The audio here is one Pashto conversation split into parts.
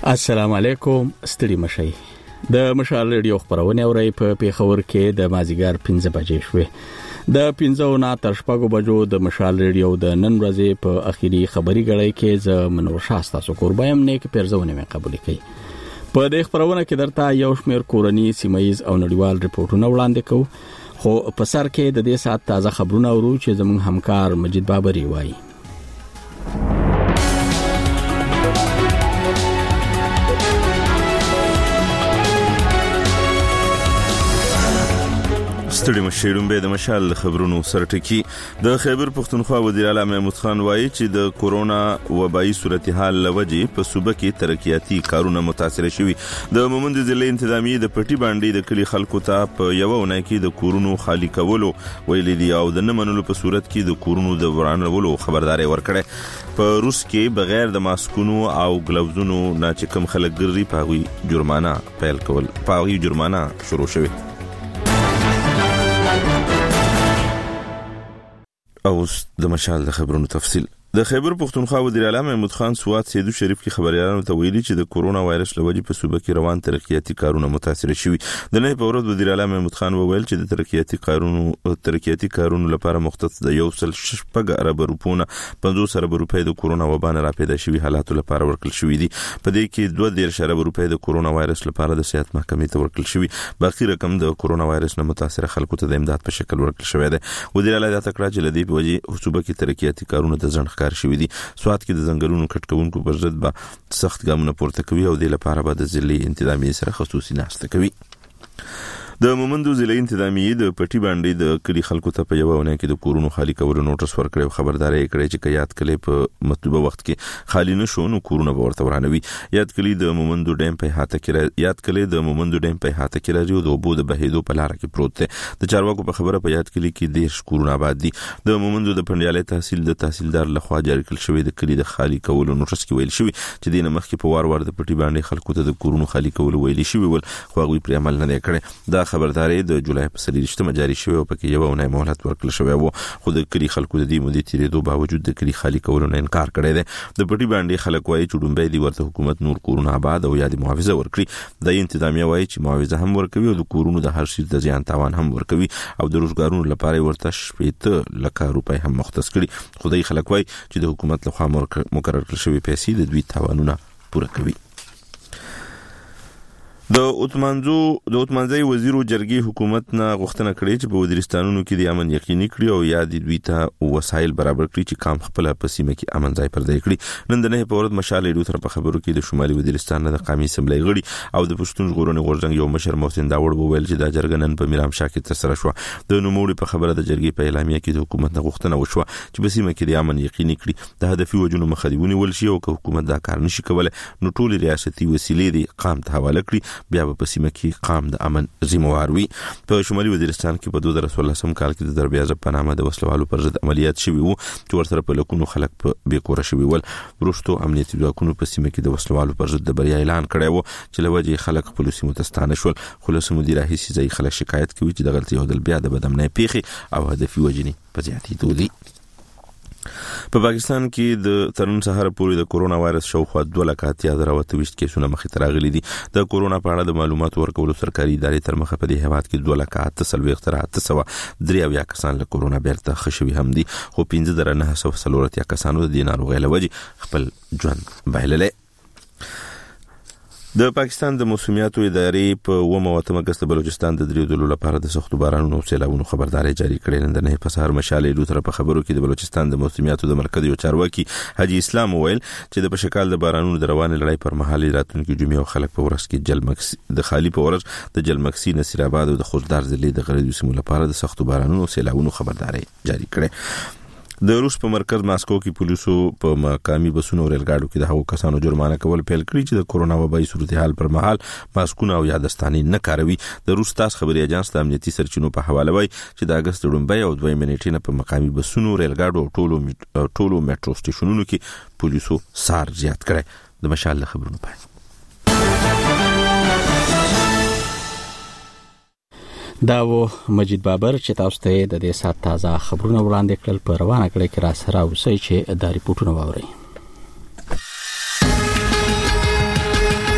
السلام علیکم ستړي مشي د مشال ریډیو خبرونه اوري په پیښور کې د مازیګر 15 بجې شوې د 15 نه تر 6 بجو د مشال ریډیو د نن ورځې په اخیری خبري غړی کې ز منور شاستا سو قربایم نیک پیرزونه مې قبول کړي په دې خبرونه کې درته یو شمېر کورنی سیمایز او نړیوال ریپورتونه وړاندې کوو خو په سر کې د دې سات تازه خبرونه ورو چې زموږ همکار مجید بابری وایي ستړي مشیرون به د مشال خبرونو سرټکی د خیبر پختونخوا وزیر اعلی محمود خان وایي چې د کورونا وبایي صورتحال لوجې په صوبه کې ترقیاتي کارونه متاثر شوي د مومند ضلع انتظامی د پټي باندې د کلی خلکو ته په یو ونه کې د کورونو خالی کولو ویل دي او د نمنلو په صورت کې د کورونو د ورانولو خبرداري ورکړه په روس کې بغیر د ماسکونو او ګلوزونو نه چې کوم خلک ګرځي پاغوي جرمانه پیل کول پاغوي جرمانه شروع شوه او د مشال د خبرونو تفصیل د خیبر پختونخوا وزیر اعلی محمود خان سوات سیدو شریف کې خبريالانو ته ویلي چې د کورونا وایرس لوجې په صوبه کې روان ترقیاتي کارونه متاثر شوي د نه په ورځ وزیر اعلی محمود خان وویل چې د ترقیاتي کارونو لپاره مختص د 1.6 ارب روپونه 50 ارب روپۍ د کورونا وبا نه را پیدا شوي حالاتو لپاره ورکړل شوي دي په دې کې 2.5 ارب روپۍ د کورونا وایرس لپاره د صحت محکمې ته ورکړل شوي باقي رقم د کورونا وایرس نه متاثر خلکو ته د امداد په شکل ورکړل شوی دی وزیر اعلی دا تکړه چې لدی په وجه صوبه کې ترقیاتي کارونه د ځنډ کار شوي دي سوات کې د ځنګلونو کټکونکو پر ضد به سخت ګامونه پورته کوي او د لپاره به د ضلع انتظامی سره خصوصي ناشته کوي د مومندو ضلع انتظامی د پټي باندې د کلی خلکو ته په یو ونه کې د کورونو خالی کولو نوټس ورکړی او خبرداري کړې چې یاد کلی په مطلوبه وخت کې خالی نشو نو کورونه به ورته ورانوي یاد کلی د مومندو ډیم په هاته کې راځي او د اوبو د بهیدو په لار کې پروت دی د چارواکو په خبره په یاد کلی کې 10 کورونه آباد دي د مومندو د پنډیالي تحصیل د تحصیلدار لخوا جاری کړل شوی د کلی د خالی کولو نوټس کې ویل شوی چې دینه مخکې په وار د پټي باندې خلکو ته د کورونو خالی کولو ویل شوی ول خو هغه پر عمل نه کړي دا خبرداري د جولای په 23 جاری شوی او پکې یو ونه مهلت ورکړل شوی وو خو د کلی خلکو د دې مودې تیرېدو باوجود د کلی خالی کولو نه انکار کړی دی د پټي باندې خلک وایي چې ډومبې دی ورته حکومت نور کورونه آباد او یادي معاوضه ورکړي د انتظامیه وایي چې معاوضه هم ورکوي او د کورونو د هر شي د زیان تاوان هم ورکوي او د روزګارونو لپاره ورته 7 لک روپۍ هم مختص کړي خدای خلک وایي چې د حکومت لخوا مقرر کړل شوی پیسې د دوی تاوانونه پوره کوي د اوتمانځي وزیرو جرګې حکومت نه غوښتنه کړې چې په وزیرستانونو کې د امن یقیني کړي او یا د دوی ته وسایل برابر کړي چې کام خپل په سیمه کې امن ځای پر ځای کړي نن د نه په ورځ مشال ریډیو تر په خبرو کې د شمالي وزیرستان د قومي اسمبلی غړي او د پښتون ژغورنې غورځنګ یو مشر محسن داوړ وویل چې د جرګې نن په میرام شاه کې ترسره شو د نوموړي په خبره د جرګې په اعلامیه کې د حکومت نه غوښتنه وشوه چې په سیمه کې د امن یقیني کړي د هدفي وجونو مخدیونی ولشي او حکومت دا کار نشي کولای نو ټول ریاستي وسیلې د قام ته حواله کړي بیا په سیمه قام د امن ذمہوار وي په شمالي وزیرستان کې په 2014 کال کې د دربیازه په نامه د وسلوالو پر ضد عملیات شوي وو چې ورسره په لکونو خلک په بیکوره شوي ول وروسته امنیتي ځواکونو په سیمه کې د وسلوالو پر ضد د بریا اعلان کړی وو چې لوجه خلک خپل سیمو ته ستانه شول خلاص مدیر هیڅ ځای خلک شکایت کوي چې د غلطي او د بیا د بدامنۍ پیخي او هدفي وجني په زیاتېدو دي په پاکستان کې د ترن سهار پورې د کورونا وایرس شاوخوا 2,28,000 کیسونه مخې ته راغلي دي د کورونا په اړه د معلوماتو ورکولو سرکاري ادارې تر مخه په دې هیواد کې 2,48,903 کسان له کورونا بیرته ښه شوي هم دي خو 15,940 کسانو د دې ناروغۍ له وجې خپل ژوند بایللی د پاکستان د موسمیاتو ادارې په 8 اگست بلوچستان د دریو ډلو لپاره د سختو بارانونو او سیلابونو خبرداري جاری کړې نن د نه په سهار مشالې لوتر په خبرو کې د بلوچستان د موسمیاتو د مرکز یو چارواکي حاجی اسلام ویل چې د پشکال د بارانونو د روان لړۍ پر مهال راتلونکي جمعې او خلک په ورځ کې جلمکسي د خالی په ورځ د جلمکسي نصیر آباد او د خوشدار ضلع د غربي سیمو لپاره د سختو بارانونو او سیلابونو خبرداري جاری کړې د روس په مرکز ماسکو کې پولیسو په مقامی بسونو او ریل ګاډو کې د هغو کسانو جرمانه کول پیل کړی چې د کورونا وبایي صورتحال پر مهال ماسکونه او یادستاني نه کاروي د روس تاس خبري اجانس د امنیتي سرچینو په حواله وایي چې د اگست لومبۍ او 2 منټې په مقامی بسونو ریل ګاډو او ټولو میټرو سټیشنونو کې پولیسو سار زیات کړي د مشال خبرونو پای دا و مجید بابر چې تاسو ته د دې سات تازه خبرونه وړاندې کړل په روانه کړی کې را سره اوسئ چې دا ریپورتونه واورئ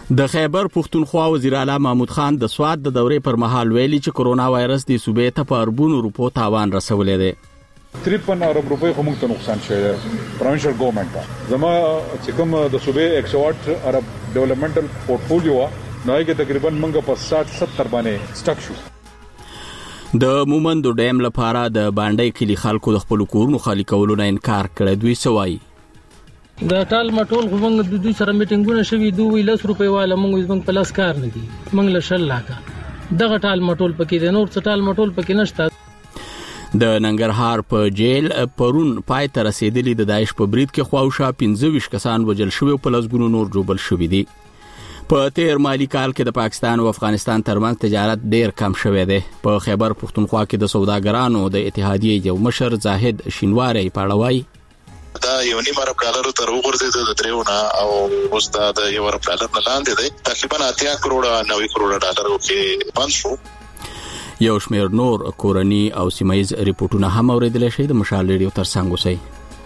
د خیبر پښتونخوا وزیر اعلی محمود خان د سواد د دورې پر مهال ویلي چې کرونا وایرس د صوبې ته په اربونو روپو تاوان رسولې دی. 53 ارب روپۍ خو موږ ته نقصان شوی دی پروینشل ګورنمنت زما چې کوم د صوبې 108 ارب ډیولپمنټل پورټفولیو نو هغه تقریبا موږ په 60-70 باندې سټک شو. د مومندو ډیم لپاره د باندې کلی خلکو د خپل کورونو خالي کولو نه انکار کړی. دوی سوای دا ټال مټول خو موږ د دوی سره میټینګونه شوي دوی 10 روپۍ والا موږ په لاس کار نه دي موږ له شل لاکه دغه ټال مټول پکې د نور څه ټال مټول پکې نشته. د ننګرهار په جیل پرون پای ته رسیدلی د داعش په برید کې خواوشا 15 کسان وژل شوی او په لسګونو نور جوړل شوی دي. په تیر مالی کال کې د پاکستان او افغانستان ترمنځ تجارت ډیر کم شوی دی. په خیبر پښتونخوا کې د سوداګرانو د اتحادیې یو مشر زاهد شینواری پاړوي دا یو نیم ارب ډالر تر وګرځید د دریونه او اوس دا د یو ارب ډالر نه لاندې دی تقریبا 80 کروڑ 90 کروڑ ډالر کې بند شو. یو شمېر نور کورنی او سیمایز ریپورتونه هم اوریدل شي. د مشال ریډیو ترڅنګ اوسئ.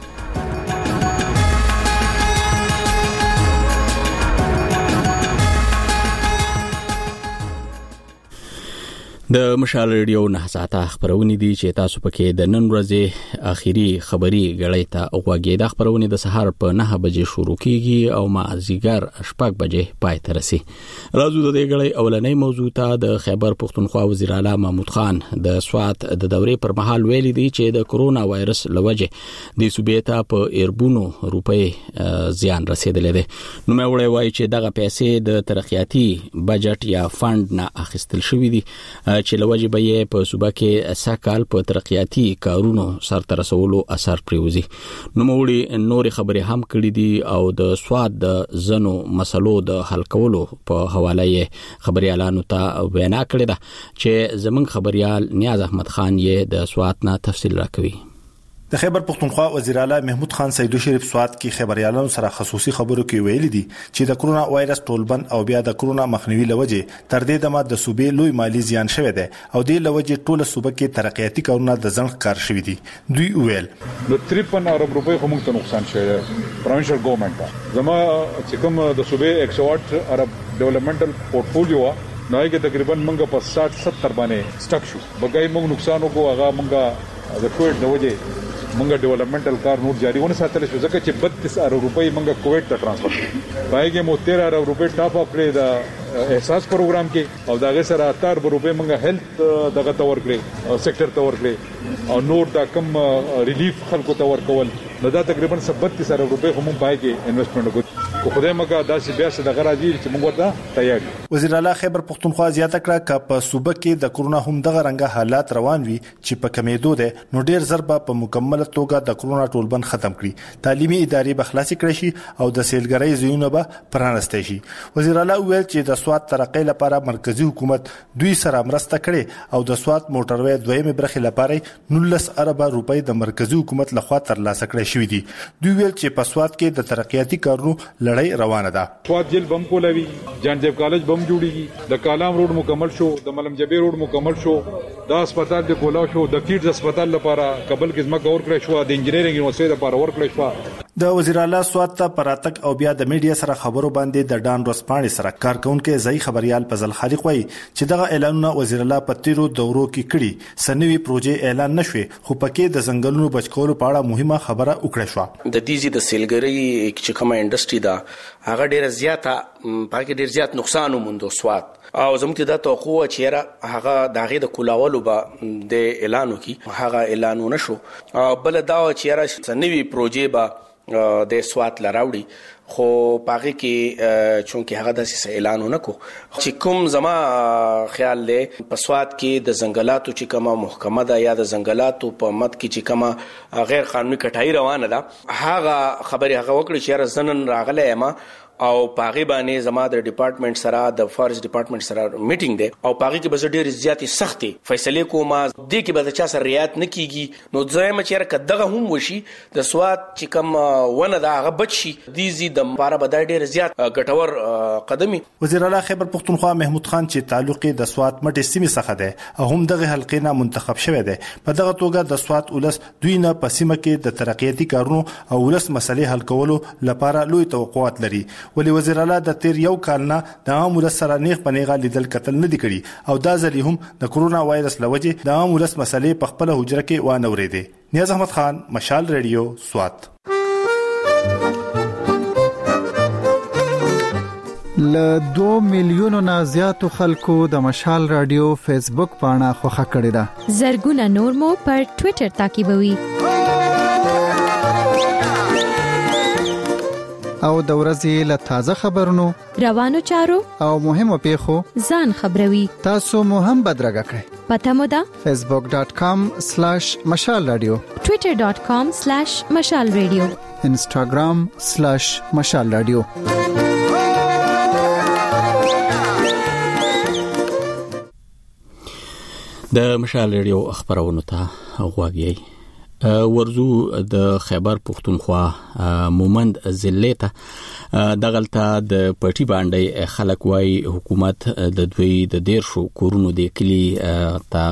د مشال ریډیو نه ساعته خبرونه دي چې تاسو پکې د نن ورځې اخیری خبري غړې ته اوګه د خبرونه د سحر په 9 بجې شروع کیږي او مازیګر 8 بجې پای ته رسي. راځو د دې غړې اولنې موضوع ته د خیبر پښتونخوا وزیر اعلی محمود خان د سواد د دورې پر مهال ویلي دي چې د کرونا وایرس لوجه د صوبې ته په اربونو روپۍ زیان رسیدلې ده. نو مې وړي وایي چې دغه پیسې د ترقیاتي بجټ یا فند نه اخیستل شوې دي چې لوجه به یې په صوبه کې سکهال په ترقیاتي کارونو سرته رسولو اثر پریوزي. نو موړي نور خبرې هم کړې دي او د سواد د زنو مسلو د حل کولو په حواله یې خبريالانو ته وینا کړې ده چې زمنګ خبريال نیاز احمد خان یې د سواد نه تفصیل راکوي. د خیبر پښتونخوا وزیر اعلی محمود خان سیدو شریف سواد کې خبريالانو سره خصوصي خبرو کې ویلي دي چې د کرونا وایرس ټولبند او بیا د کرونا مخنیوي لوجه تر دې دمه د صوبې لوی مالی زیان شوه دی او د لوجه ټوله صوبه کې ترقیاتي کارونه د ځنډ کار شوی دي. دوی ویل نو 53 ارب روپۍ خو موږ ته نقصان شوی دی پروینشل ګورنمنت زما چې کوم د صوبې 108 ارب ډیولپمنټل پورټفولیو نو هغه تقریبا موږ په 60-70 باندې سټک شو. بګای موږ نقصان وکړو هغه موږ د کووډ د وجه موږ ډیولپمنټل کار نور جاری ونه ساتل شو ځکه چې 32 ارب روپۍ موږ کووډ ته ټرانسفر کړو. پایګه مو 13 ارب روپۍ ټاپ اپ کړی د احساس پروګرام کې او داغه سره 8 ارب روپۍ موږ هیلث دغه تور کړی سېکټر تور کړی او نور دا کم ریلیف خلکو تور کول نو دا تقریبا 32 ارب روپۍ هم پایګه انویسټمنټ وکړو. خو خدای مګه داسې بیا څه دغه راځي چې موږ ورته تیار. وزیر اعلی خیبر پښتونخوا زیاته کړه چې په صوبه کې د کرونا هم دغه رنګه حالات روان وي چې په کمیدو ده نو ډیر ضربه په مکمل توګه د کرونا ټولبند ختم کړي. تعلیمي ادارې به خلاص کړي شي او د سیلګرۍ ځایونه به پرانستې شي. وزیر اعلی ویل چې د سواد ترقۍ لپاره مرکزی حکومت دوی سره مرسته کړي او د سواد موټروي دویمه برخه لپاره 19 ارب روپۍ د مرکزی حکومت لخوا ترلاسه کړي شوې دي. دوی ویل چې په سواد کې د ترقیاتي کارونو لړۍ روانه ده. سواد جیل بم کولوي جان دیب کالج بم جوړیږي د کالام روډ مکمل شو د ملم جبیر روډ مکمل شو د هسپتال د کولاو شو د کیډز هسپتال لپاره قبل کې ځمکه ور کړی شو د انجینرینګ یونیورسيټي لپاره ور کړی شو. د وزیر اعلی سواد ته پراتک او بیا د میډیا سره خبرو باندې د ډان رسپانې سره کارکونکو ځای خبريال فضل خالق وایي چې دغه اعلانونه وزیر اعلی په تیرو دورو کې کړي سنوي پروژې اعلان نشوي خو پکې د ځنګلونو بچکولو په اړه مهمه خبره وکړه شو. د دې د سیلګری چې کومه انډستری ده هغه ډیره زیاته پکې ډیر زیات نقصان وموند سواد او زموږ ته د توقع چې هغه دغه د کولاولو به د اعلانو کې هغه اعلانونه شو بل دا چې سنوي پروژې به د سواد لراوړي خو پاغي کې چونکه هغه د اعلانونه کو چې کوم زما خیال له په سواد کې د ځنګلاتو چې کومه محکمه ده یا د ځنګلاتو په مد کې چې کومه غیر قانوني کټای روانه ده هغه خبره هغه وکړي چې زنن راغله ما او پاغي باندې زما د ډپارټمنټ سره د فارست ډپارټمنټ سره میټینګ ده او پاغي کې به ډېر زیاتې سختي فیصله کوم د کې به چا سره رعایت نه کیږي نو ځایم چې کدغه هم وشي د سواد چې کوم ونه دا هغه بچي دیزي د لپاره به ډېر زیات ګټور قدمي. وزیر اعلی خیبر پښتونخوا محمود خان چې تعلق د سواد مټې سیمې څخه ده او هم دغه حلقې نه منتخب شوی دی په دغه توګه د سواد ولس دوی نه پسیمه کې د ترقیاتي کارونو او ولس مسلې حل کولو لپاره لوی توقعات لري. ولې وزیر اعلی د تیر یو کال نه د عام ولس سره نیغ په نیغه لیدل کتل نه دي کړي او دا ځل هم د کرونا وایرس لوجې د عام ولس مسلې په خپل حجره کې وانه ورېدې. نیاز احمد خان، مشال ریډیو، سوات. ل 2 میلیونو نه زیاتو خلکو د مشال رادیو فیسبوک پاڼه خوښه کړې ده. زرګونه نور مو پر ټوئیټر تعقیبوي. او د ورځې له تازه خبرونو، روانو چارو او مهمو پیښو ځان خبروي. تاسو مو هم بدرګه کړئ. پته مو ده facebook.com/مشال رادیو، twitter.com/مشال رادیو، instagram/مشال رادیو. د مشال ریډیو خبرونو ته غواړئ. ورزو د خیبر پختونخوا مومند ضلع ته دغلطه د پټي باندې خلک وای حکومت د دوی د ډیر شو کورونو د کلی ته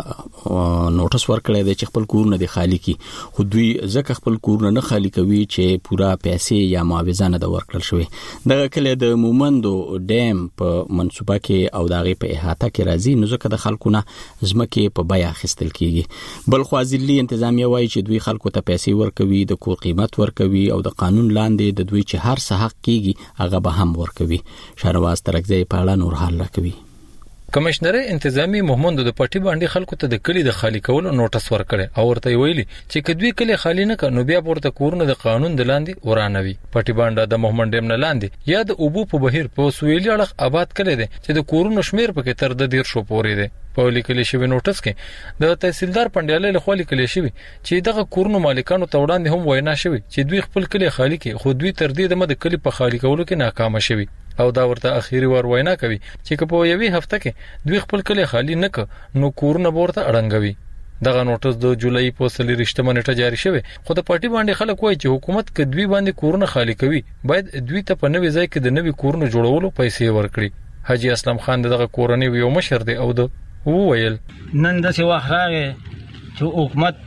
نوټس ورکړی دی چې خپل کورونه د خالی کی، خو دوی ځکه خپل کورونه نه خالی کوي چې پورا پیسې یا معاوضه نه د ورکړل شوی. دغه کلی د مومندو ډیم په منصوبه کې او دغه په احاطه کې راځي، نو ځکه د خلکو نه ځمکه په بیا خستل کیږي. بل خو ځلي انتظامیه وای چې دوی خلکو ته پیسې ورکوي، د کور قیمت ورکوي او د قانون لاندې د دوی چې هر څه حق کیږي هغه به هم ورکوي. شهرواز ترکزی په اړه نور حال راکوي. کمشنر انتظامی محمد د پټي باندې خلکو ته د کلی د خالی کولو نوټس ورکړي او ورته ویلي چې کدوې کلی خالی نه کړي نو بیا ورته کورونه د قانون د لاندې ورانوي. پټي باندې د محمد ډیم نه لاندې یا د اوبو په بهیر په سویلي اړخ آباد کړي دي چې د کورونو شمیر پکې تر د 150 پورې دي. په لیکل شوی نوټس کې د تحصیلدار پندیالې له خوا لیکل شوی چې دغه کورونو مالکانو ته وړاندې هم وینا شوی چې دوی خپل کلی خالی کې خو دوی تر دې د کلی په خالی کولو کې ناکام شوی او دا ورته اخیری ور وینا کوي چې په یوې هفته کې دوی خپل کلی خالی نه ک نو کورونه ورته اړنګوي. دغه نوټس د جولای په 30 نیټه جاری شوی، خو د پټي باندې خلک وایي چې حکومت ک دوی باندې کورونه خالی کوي باید دوی ته په نوې ځای کې د نوې کورونو جوړولو پیسې ورکړي. حاجی اسلام خان دغه کورنۍ یو مشر دی او د وویل نن د څه وخت راغی چې حکومت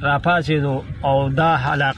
راپاسېدو او دا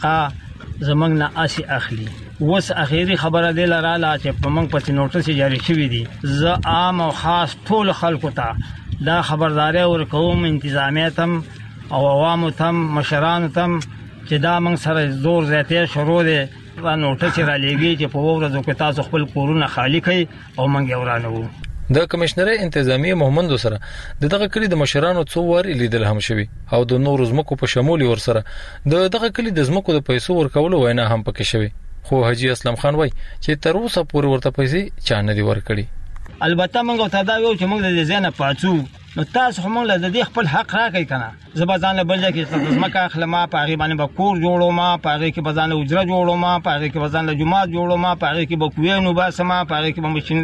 علاقه زمنګ نه اسی اخلي. وس اخیری خبره دی لراله چې په موږ په نوټس جاری شوی دی. زه عام او خاص ټول خلکو ته دا خبرداري ورکوم، انتظامیه تم او عوامو تم مشرانو تم چې دا موږ سره زور زیاتې شروع دی و نوټس را لېږي چې په ورځو کې تاسو خپل کورونه خالی کړئ او موږ ورانو. د کمشنر انتظامی محمد سره دغه کلی د مشرانو څو واری لیدل هم شوی او د نور زمکو په شمول ور سره دغه کلی د زمکو د پیسو ورکولو وینا هم پکې شوی. خو حاجی اسلام خان وای چې تر اوسه پورې ورته پیسې چا نه دی ورکړي. البته موږ ته دا یو چې موږ د ځنه پاتو نو تاسو هم له دې خپل حق راکړئ کنه. زه به ځان له بل ځای کې ځمکه اخلم، په هغې باندې به کور جوړوم، په هغې کې به ځان له اجره جوړوم، په هغې کې به ځان له جومات جوړوم، په هغې کې به کویان وباسم، په هغې کې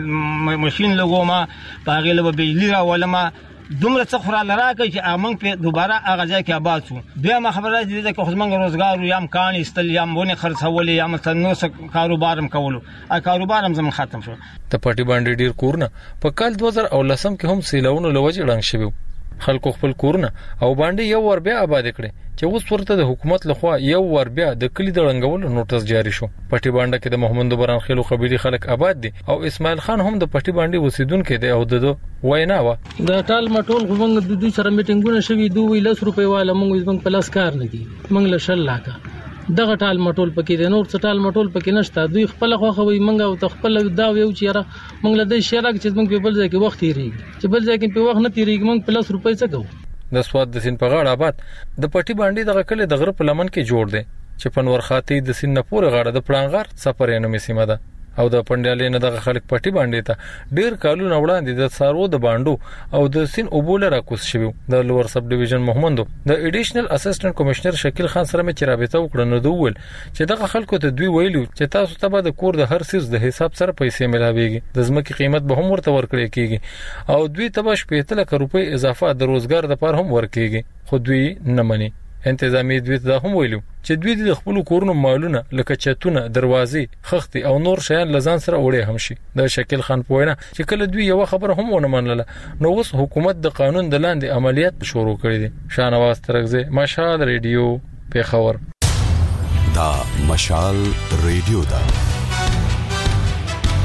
به ماشین لګوم، په هغې له به بجلي راولم. دومره څه خوراله راکړئ چې موږ په دوباره هغه ځای کې آباد شو. دویمه خبره دې ده چې خو زموږ روزګار یا کان ایستل یا ونې خرڅول یا مثلا نور څه کاروبار هم کولو، کاروبار هم زموږ ختم شو. د پټي باندې ډیر کورونه په کال 2010 کې هم سیلاونو لوجه ړنګ شوی. خلکو خپل کورونه او باندې یو ور بیا آباد کړي چې اوس ورته د حکومت لخوا یو ور بیا د کلی د رنګولو نوټس جاری شو. پټي باندې کې د محمد بران خیلو قبيلي خلک آباد دي او اسماعیل خان هم د پټي باندې اوسیدونکو دی او د وینا و د ټال مټول غوږ د دوی سره میټینګونه شوي دوی 10 روپۍ والا موږ پلاس کار نه دي موږ له شل لاکه دغه ټال مټول پکې د نور څه ټال مټول پکې نشته. دوی خپل خوخوي منګه او تخپل دا یو چیرې موږ له دې شرک چې موږ په بل ځای کې وخت تیریږي چې بل ځای کې په وخت نه تیریږي موږ پلاس روپۍ څه کوو. د سواد د سین په غاړه آباد د پټي باندې دغه کله د غره په لمن کې جوړ دی چې پنور خاطی د سین نه پورې غاړه د پړانغار سفر یې نومې سیمه ده او د پندیالې نه دغه خلک پټي باندې ته ډیر کالونه وړاندې د سارو د باندو او د سین اوبول راکوس شوی. د لوور سب ډیویژن محمدو د ایډیشنل اسسټنټ کمشنر شکیل خان سره مې رابطه وکړه نو دوی ول چې دغه خلکو ته دوی ویلو چې تاسو ته به د کور د هر سیس د حساب سره پیسې ملاويږي، د ځمکې قیمت به هم ورته ورکړي کیږي او دوی ته به 15 لک روپۍ اضافه د روزګار د پر هم ورکیږي. خو دوی نه مني. انتظامی دوی ته هم ویلو چې دوی د خپل کورونو مالونه لکه چتونه، دروازې، خختي او نور شیان لزان سره وړي هم شي. د شکیل خان پوینه چې کله دوی یو خبر هم ونه منله نو اوس حکومت د قانون د لاندې عملیات شروع کړي دي. شانواز ترغزه، مشال ریډیو، پیښور. دا مشال ریډیو دا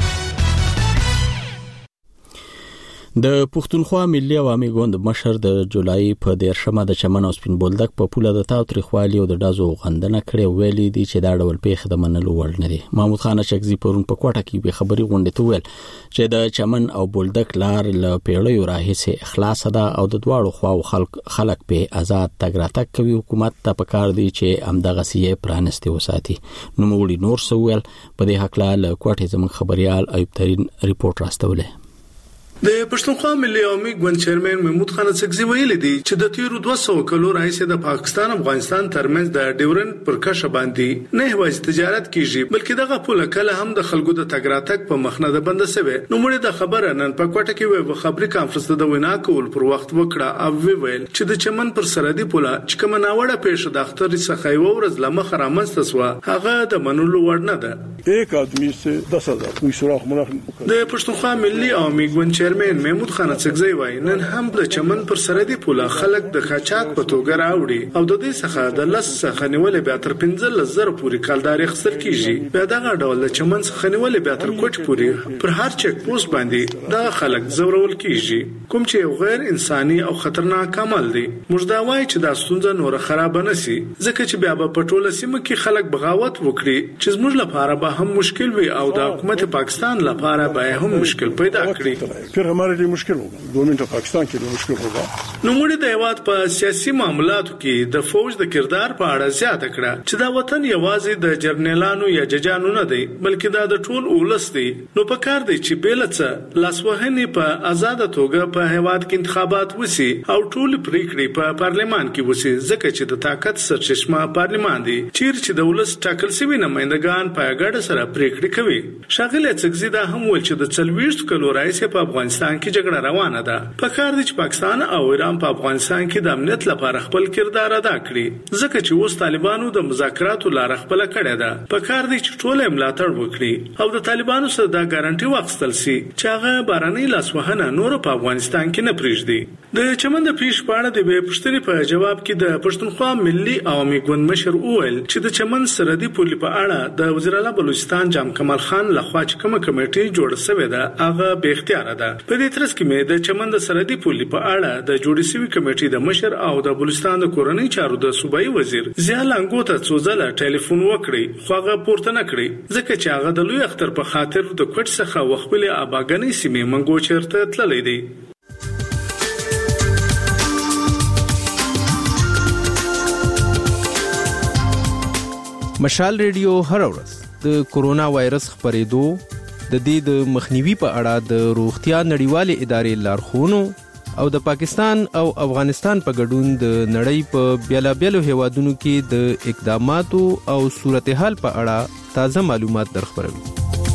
د پښتونخوا ملي عوامي ګوند مشر د جولای په 13مه د چمن او سپین بولدک په پوله د تاوتریخوالي او د دازو غندنه کړې ویلي دي چې دا ډول پیښه د منلو وړ نه دي. محمود خان شکزي پرون په کوټه کې به خبري غونډه ته ویل چې د چمن او بولدک لار له پیړیو راهیسه اخلاص ده او د دواړو خواو خلک په آزاد تګ راتګ کوي. حکومت ته پکار دی چې همدغه سیه پرانسته وساتي. نو موږ نور سوال په دې حق له کوټه زموږ خبريال ایوب ترين ریپورت راستوله. د پښتونخوا ملي عوامي ګوند چیرمن محمود خان شکزي ویلي دی چې د تیرو 200 کلو راهیسه د پاکستان او افغانستان ترمنځ د ډیورنډ پر کشه باندې نه هوایي تجارت کیږي بلکې دغه پوله کله هم د خلکو د تګ راتګ په مخ نه ده بند شوی. نو موږ د خبره نن په کوټه کې ویو خبري کانفرنس د وینا کول پر وخت وکړه او ویل چې د چمن پر سرحدي پوله چې کوم ناوړه پیښه د اختر څخه یو ورځ لمخ رامنځته سو هغه د منلو وړ نه ده. یک آدمی سے 10,000 کوئی سوراخ مناخ د پښتونخوا ملي عوامي ګوند چیرمن محمود خان شکزي وایي نن هم د چمن پر سرحدي پوله خلک د خاچاک په توګه راوړي او د دې څخه د لس څخه نیولې بیا تر 15,000 پورې کالداري خسر کیږي. بیا دغه ډول د چمن څخه نیولې بیا تر کوټ پورې پر هر چک پوسټ باندې دا خلک زورول کیږي کوم چې یو غیر انساني او خطرناک عمل دی. موږ دا وایي چې دا ستونزه نور خراب نه سي ځکه چې بیا په ټوله سیمه کې خلک بغاوت وکړي چې زموږ لپاره به هم مشکل وي او د حکومت پاکستان لپاره به هم مشکل پیدا کړي. फिर हमारे लिए मुश्किल होगा, गवर्नमेंट ऑफ पाकिस्तान के लिए मुश्किल होगा. نو موږ د هیواد په سیاسي معاملاتو کې د فوج د کردار په اړه زیاته کړه چې دا وطن یوازې د جرنیلانو یا ججانو نه دی بلکې دا د ټول اولس دی. نو په کار دی چې بیلڅ لاسوهنې په آزاد توګه په هیواد کې انتخابات وسی او ټول پریکړې په پارلمان کې وسی ځکه چې د طاقت سرچشمه پارلمان دی چې د اولس ټاکل شوی نمائندگان په ګډه سره پریکړې کوي. شاغله شکزي دا هم ول چې د 40 کلو راځي په افغانستان کې جګړه روانه ده. په کار دي چې پاکستان او ایران په افغانستان کې د امنیت لپاره خپل کردار ادا کړي ځکه چې اوس طالبانو د مذاکراتو لار خپل کړې ده. په کار دي چې ټول ملاتړ وکړي او د طالبانو سره دا ګارانټي واخیستل شي چې هغه باراني لاسوهنه نور په افغانستان کې نه پریږدي. د چمن د پیښ په اړه د پښتنې په جواب کې د پښتونخوا ملي عوامي ګوند مشر وویل چې د چمن سرحدي پولې په اړه د وزیر اعلی بلوچستان جام کمال خان لخوا چې کومه کمیټه جوړه شوې ده هغه به اختیار ده. په دې ترڅ کې مې د چمن د سرحدي پولې په اړه د جوړې شوی کمیټې د مشر او د بلوچستان د کورنۍ چارو د صوبایي وزیر ضیا لنګو ته څو ځله ټلیفون وکړي خو هغه پورته نه کړی ځکه چې هغه د لوی اختر په خاطر د کوټ څخه وخپل اباګنې سیمې منګو چیرته تللی دی. مشال ریډیو هر ورځ د کورونا وایرس خبرېدو د دې د مخنیوي په اړه د روغتیا نړیوالې ادارې لارښوونو او د پاکستان او افغانستان په ګډون د نړۍ په بیلابیلو هیوادونو کې د اقداماتو او صورتحال په اړه تازه معلومات درخبروي.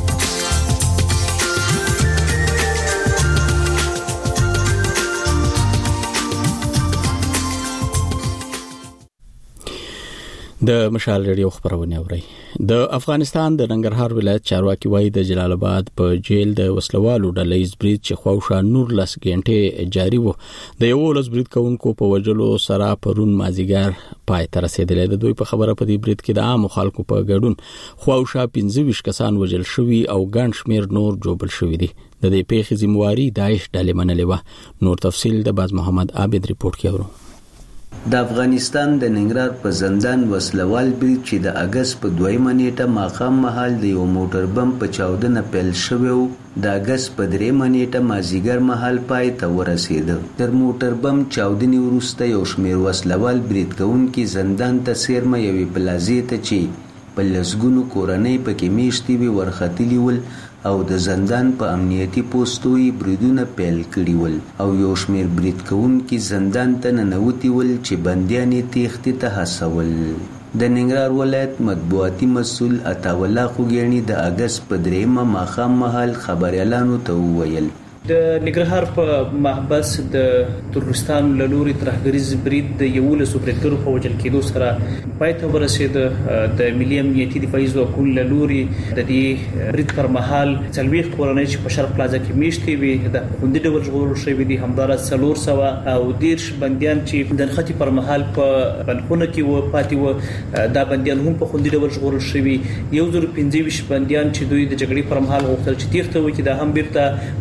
د مشال ریډیو خبرونه اوري. د افغانستان د ننګرهار ولایت چارواکي وایي د جلال آباد په جیل د وسلوالو ډلې برید چې خواوشا نور لس غنټه جاری وو د یو لس برید کوونکو په وجلو سره پرون مازیګر پای تر رسیدلې. د دوی په خبره په دې برید کې د عام خلکو په ګډون خواوشا 25 کسان وجل شوي او ګڼ شمیر نور جوړل شوي دي. د دې پیښې ذمہواری داعش ډلې منلې و. نور تفصیل د باز محمد عابد ریپورت کې اورو. د افغانستان د ننګرهار په زندان وسلوال برید چې د اگست په 2 نیټه ماښام مهال د یو موټر بم په چاودنه پیل شوی و د اگست په 3 نیټه مازیګر مهال پای ته ورسېده. تر موټر بم چاودنې وروسته یو شمېر وسلوال برید کوونکي زندان ته څیرمه یوې پلازې ته چې په لسګونو کورنۍ پکې میشتې وي ورختلي ول او د زندان په امنیتي پوسټو یې بریدونه پیل کړي ول او یو شمېر برید کوونکي زندان ته ننوتي ول چې بندیان یې تېښتې ته هڅول. د ننګرهار ولایت مطبوعاتي مسؤل عطاالله خوږیاڼي د اګست په 3 ماښام مهال خبریالانو ته وویل د ننګرهار په محبس د ترکستان له لوري ترهګریز برید د 11 بریدګرو په وژل کېدو سره پای ته ورسېد. د ملي امنیتي دفاعي ځواکونو له لوري د دې برید پر مهال 40 کورنۍ چې په شرق پلازا کې میشتې وي د خوندي ډول ژغورل شوي دي. همداراز 400 او 10 بندیان چې د نښتې پر مهال په بندخونه کې و پاتې و دا بندیان هم په خوندي ډول ژغورل شوي. 1025 بندیان چې دوی د جګړې پر مهال غوښتل چې تېښته وکړي دا هم بیرته په بیلابیلو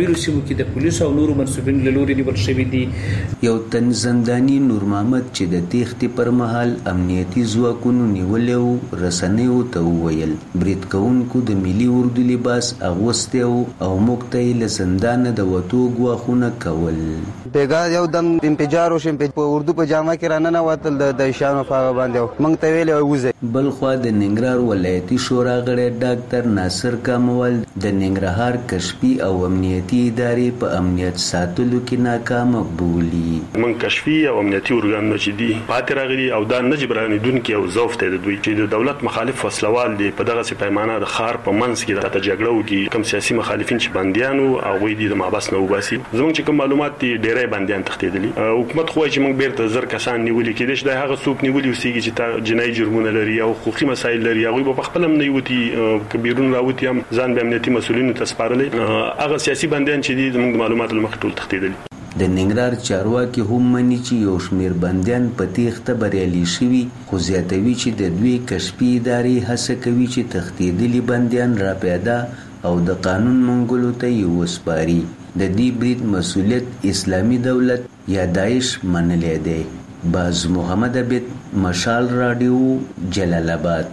بیلابیلو سیمو کې د پولیسو او نورو منسوبینو له لوري نیول شوي دي. یو تن زندانی نور محمد چې د تېښتې پر مهال امنیتي ځواکونو نیولی و رسنیو ته وویل برید کوونکو د ملي اردو لباس اغوستی و او موږ ته یې له زندانه د وتو ګواښونه کول. بیګا یو دم انفجار وشو په اردو په جامه کې راننه وتل د شانو په باندې موږ ته ویل وځي. بل خو د ننګرهار ولایتي شورا غړی ډاکټر ناصر کاموال د ننګرهار کشفي او امنیتي ادارې په امنیت ساتلو کې ناکامه بولي. من کشفي او امنیتي ارګانونه چې دي پاتې راغلي او دا نه جبرانیدونکي او ضعف ته د دوی چې د دولت مخالف وسلوال دي په دغه پیمانه د خار په منځ کې د جګړو کې کوم سیاسي مخالفین چې بنديانو او غوي دي د محبس نه وباسي. زموږ چې کوم معلومات دي ډېرې بنديان تښتېدلي. حکومت خو چې موږ بیرته زر کسان نیولي کېدای شي دا هغه څوک نیولي وسیږي چې جنایي جرمونه لري او حقوقي مسایل لري هغه په خپل هم نه یوتي کبیرون راوتی هم ځان به امنیتي مسولینو ته سپارلې. هغه سیاسي بنديان چې دي زموږ معلوماتو مخ ټول تښتېدلي. د ننګرهار چارواکي هم مني چې یو شمېر بندیان په تېښته بریالي شوي خو زیاتوي چې د دوی کشفي ادارې هڅه کوي چې تښتېدلي بندیان راپیدا او د قانون منګولو ته یې وسپاري. د دې برید مسؤلیت اسلامي دولت یا داعش منلی دی. باز محمد عبید مشال رادیو جلال آباد.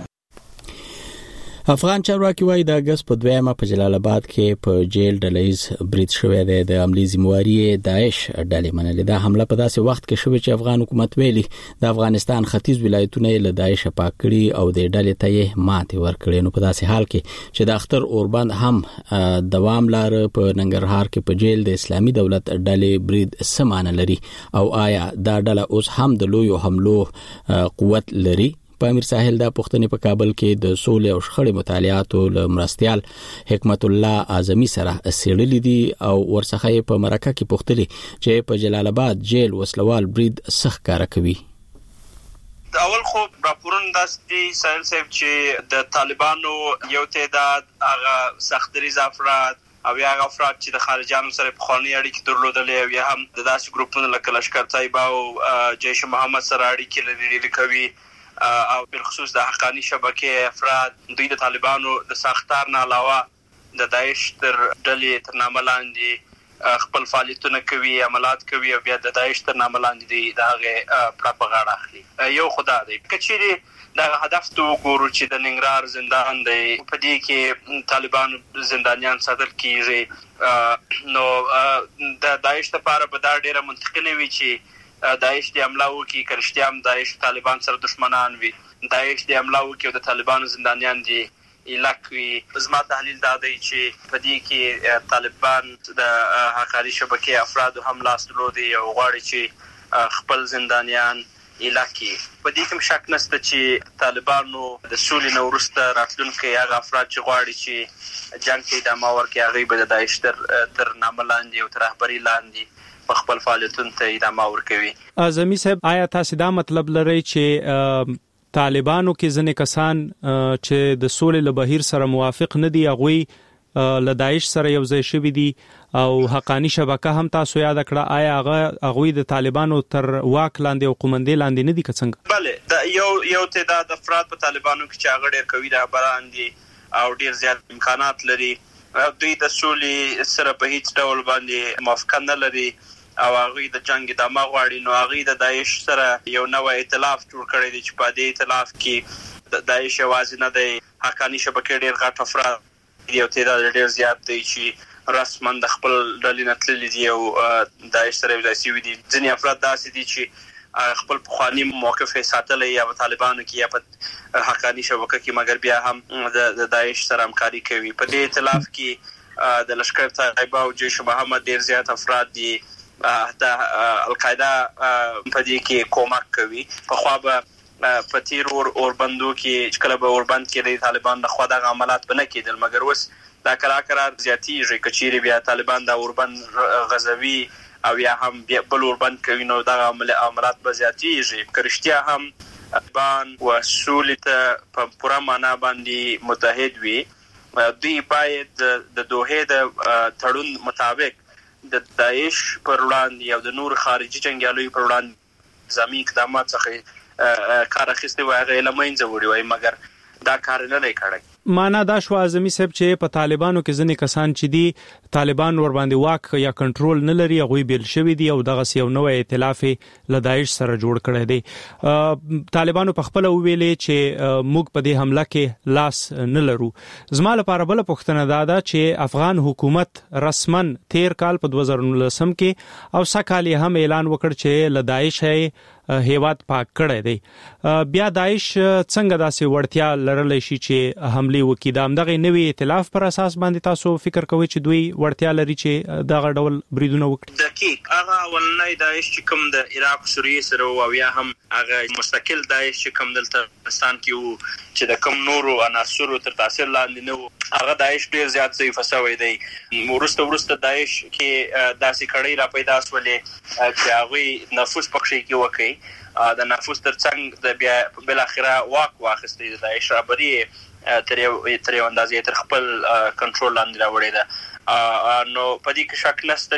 افغان چارواکي وايي د اگست په 2 په جلال آباد کې په جیل ډلهیز برید شوی دی. د عملی ذمہواری داعش ډلې منلې ده. حمله په داسې وخت کې شوې چې افغان حکومت ویلي د افغانستان ختیځ ولایتونه له داعش پاک کړي او د ډلې ته یې ماتې ورکړې. نو په داسې حال کې چې د اختر اوربند هم دوام لاره په ننګرهار کې په جیل د اسلامي دولت ډلې برید سمانه لري او آیا دا ډله اوس هم د لویو حملو قوت لري؟ په امیر ساحل د پښتنې په کابل کې د سولې او شخړې مطالعاتو له مرستيال حکمت الله اعظمي سره سیړلې دي او ورڅخه په مرکه کې پوښتلي چې په جلال آباد جیل وسلوال برید سخت کار کوي. اول خو راپورونه داسې ساحل صاحب چې د طالبانو یو تعداد هغه سختريز افراد او یا افراد چې د خارجانو سره په خوني اړیکې درلودلې او یا هم د داسې ګروپونو لکه لشکر طیبه او جیش محمد سره اړیکې لري کوي او بالخصوص د حقانی شبکې افراد دوی د طالبانو د ساختار نه علاوه د داعش تر ډلې تر نامه لاندې خپل فعالیتونه کوي عملات کوي او بیا د داعش تر نامه لاندې د هغه پراپاګاندا اخلي. یو خدا دی کچېری دا هدف ته وګورو چې د ننګرهار زندان دی په دې کې طالبانو زندانیان ساتل کیږي نو د داعش لپاره به دا ډیره منطقي نه وي چې داعش د حمله وکړي کرشتيام داعش طالبان سره دشمنان وي داعش د حمله وکړي او د طالبانو زندانیان دي الکوي. زما تحلیل دا دی چې په دې کې طالبان د حقانی شبکې افراد هم لاس درلودي او غواړي چې خپل زندانیان الکی. په دې کې شک نشته چې طالبانو د سولې نو وروسته راتلونکي هغه افراد چې غواړي چې جنگ کې د ماور کې هغه به د داعش تر نامه لاندې او تر رهبری لاندې په خپل فعالیتونو ته ادامه ورکوي. اعظمي صاحب آیا تاسو دا مطلب لرئ چې طالبانو کې ځنې کسان چې د سولې له بهیر سره موافق نه دي هغه له داعش سره یو ځای شوي دي او حقانی شبکه هم تاسو یاد کړه آیا هغه د طالبانو تر واک لاندې او قومندې لاندې نه دي که څنګه؟ بله دا یو تعداد افراد په طالبانو کې چې هغه ډېر قوي رهبران دي او ډېر زیات امکانات لري دوی د سولې سره په هیڅ ډول باندې موافقت نه لري او هغه د جنگ د مغواړي نو هغه د داعش سره یو نوې ائتلاف جوړ کړی دی چې په دې ائتلاف کې د داعش आवाज نه دی حقانی شبکې ډېر غټ افراد یو تعداد ډېر زیات دی چې رسمن د خپل ډلې نتللي دي او داعش سره ولاسي دي. ځینې افراد داسې دي چې خپل پخوانی موقف ساتل یا په طالبانو کې یا په حقانی شبکه کې مګر بیا هم د داعش سره همکاري کوي. په دې ائتلاف کې د لشکر طیبه او جیش محمد ډېر زیات افراد دي د القاعده په دې کې کومک کوي. په خوا به په تیر اوربندو کې کله به اوربند کې د طالبان د خوا د عملیات بنه کېدل مګر اوس دا کرار زیاتیږي کچېری بیا طالبان د اوربند غزوي او یا هم بل اوربند کوي نو دا عملیات به زیاتیږي. کرشتیا هم طالبان و سولته په پوره معنا باندې متحد وي. دوی باید د دوحه د تړون مطابق د داعش پر وړاندې او د نور خارجي جنگیالو پر وړاندې ځمي اقدامات څخه کار اخیستي وای غوښمنځ وړي وای مګر دا کار نه لای کړی. معنا دا شو اعظمي صاحب چې په طالبانو کې ځنې کسان چې دي طالبان ور باندې واک یا کنټرول نه لري هغه بیل شوی دي او دغه یو نوې ائتلاف له داعش سره جوړ کړی دی طالبانو په خپل ویلې چې موږ په دې حمله کې لاس نه لرو زما لپاره بل پوښتنه دا چې افغان حکومت رسمن 13 کال په 2019 کې او سکهال هم اعلان وکړ چې له داعش هیواد پاک کړی دی بیا داعش څنګه داسې وړتیا لرلی شي چې حمله وکړي د همدغه نوې ائتلاف پر اساس باندې تاسو فکر کوئ چې دوی وړتیا لري چې دغه ډول بریدونه وکړي دقیق هغه ولنۍ داعش چې کوم د عراق سوریه سره او بیا هم هغه مستقل داعش چې کوم دلته پاکستان کې چې د کوم نورو عناصرو تر تاثیر لاندې نه هغه داعش ډیر زیات ضعیف شوی دی ورسته داعش کې داسې کړي را پیدا شولې چې هغه نفوذ پکې کې وکړي د نفوذ ترڅنګ د بیا بل اخره واخستې د داعش رابري تر یو اندازې تر خپل کنټرول لاندې راوړی ده نو په دې کې شک نشته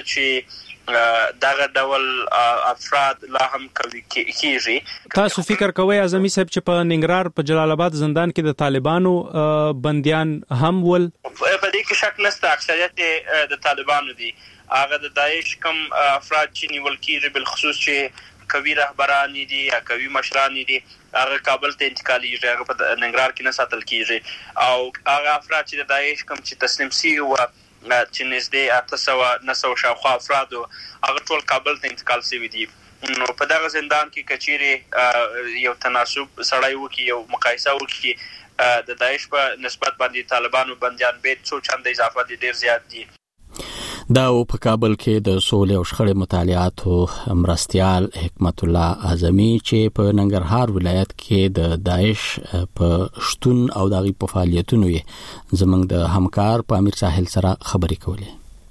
چې دغه ډول افراد لا هم کوي کیږي تاسو فکر کوئ اعظمي صاحب چې په ننګرهار په جلال آباد زندان کې د طالبانو بنديان هم ول په دې کې شک نشته اکثریت د طالبانو دي هغه د داعش کم افراد چې نیول کیږي بل خصوص چې کوي رهبران دي یا کوي مشران دي هغه کابل ته انتقالېږي هغه په ننګرهار کې نه ساتل کیږي او هغه افراد چې د داعش کم چې تسلیم سي او چې نږدې 900 شاوخوا افراد هغه ټول کابل ته انتقال شوي دي نو په دغه زندان کې کچېره یو تناسب سړی وکي یو مقایسه وکي د داعش په نسبت باندې طالبانو بنديان به څو چند اضافه دي ډیر زیات دي دا په کابل کې د سولې او شخړې مطالعاتو مرستيال حکمت الله اعظمي چې په ننګرهار ولایت کې د داعش په شتون او دغه په فعالیتونو یې زمنګ د همکار په امیر ساحل سره خبرې کولې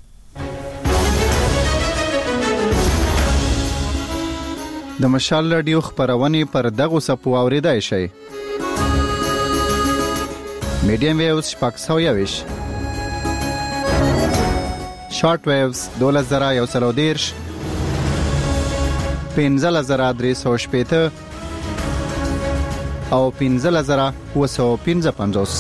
د مشال رادیو خبرونه پر دغه سپو اوریدای شي میډیم ویوز پاکستاویش شارت ویوز 2110 15315 او 15355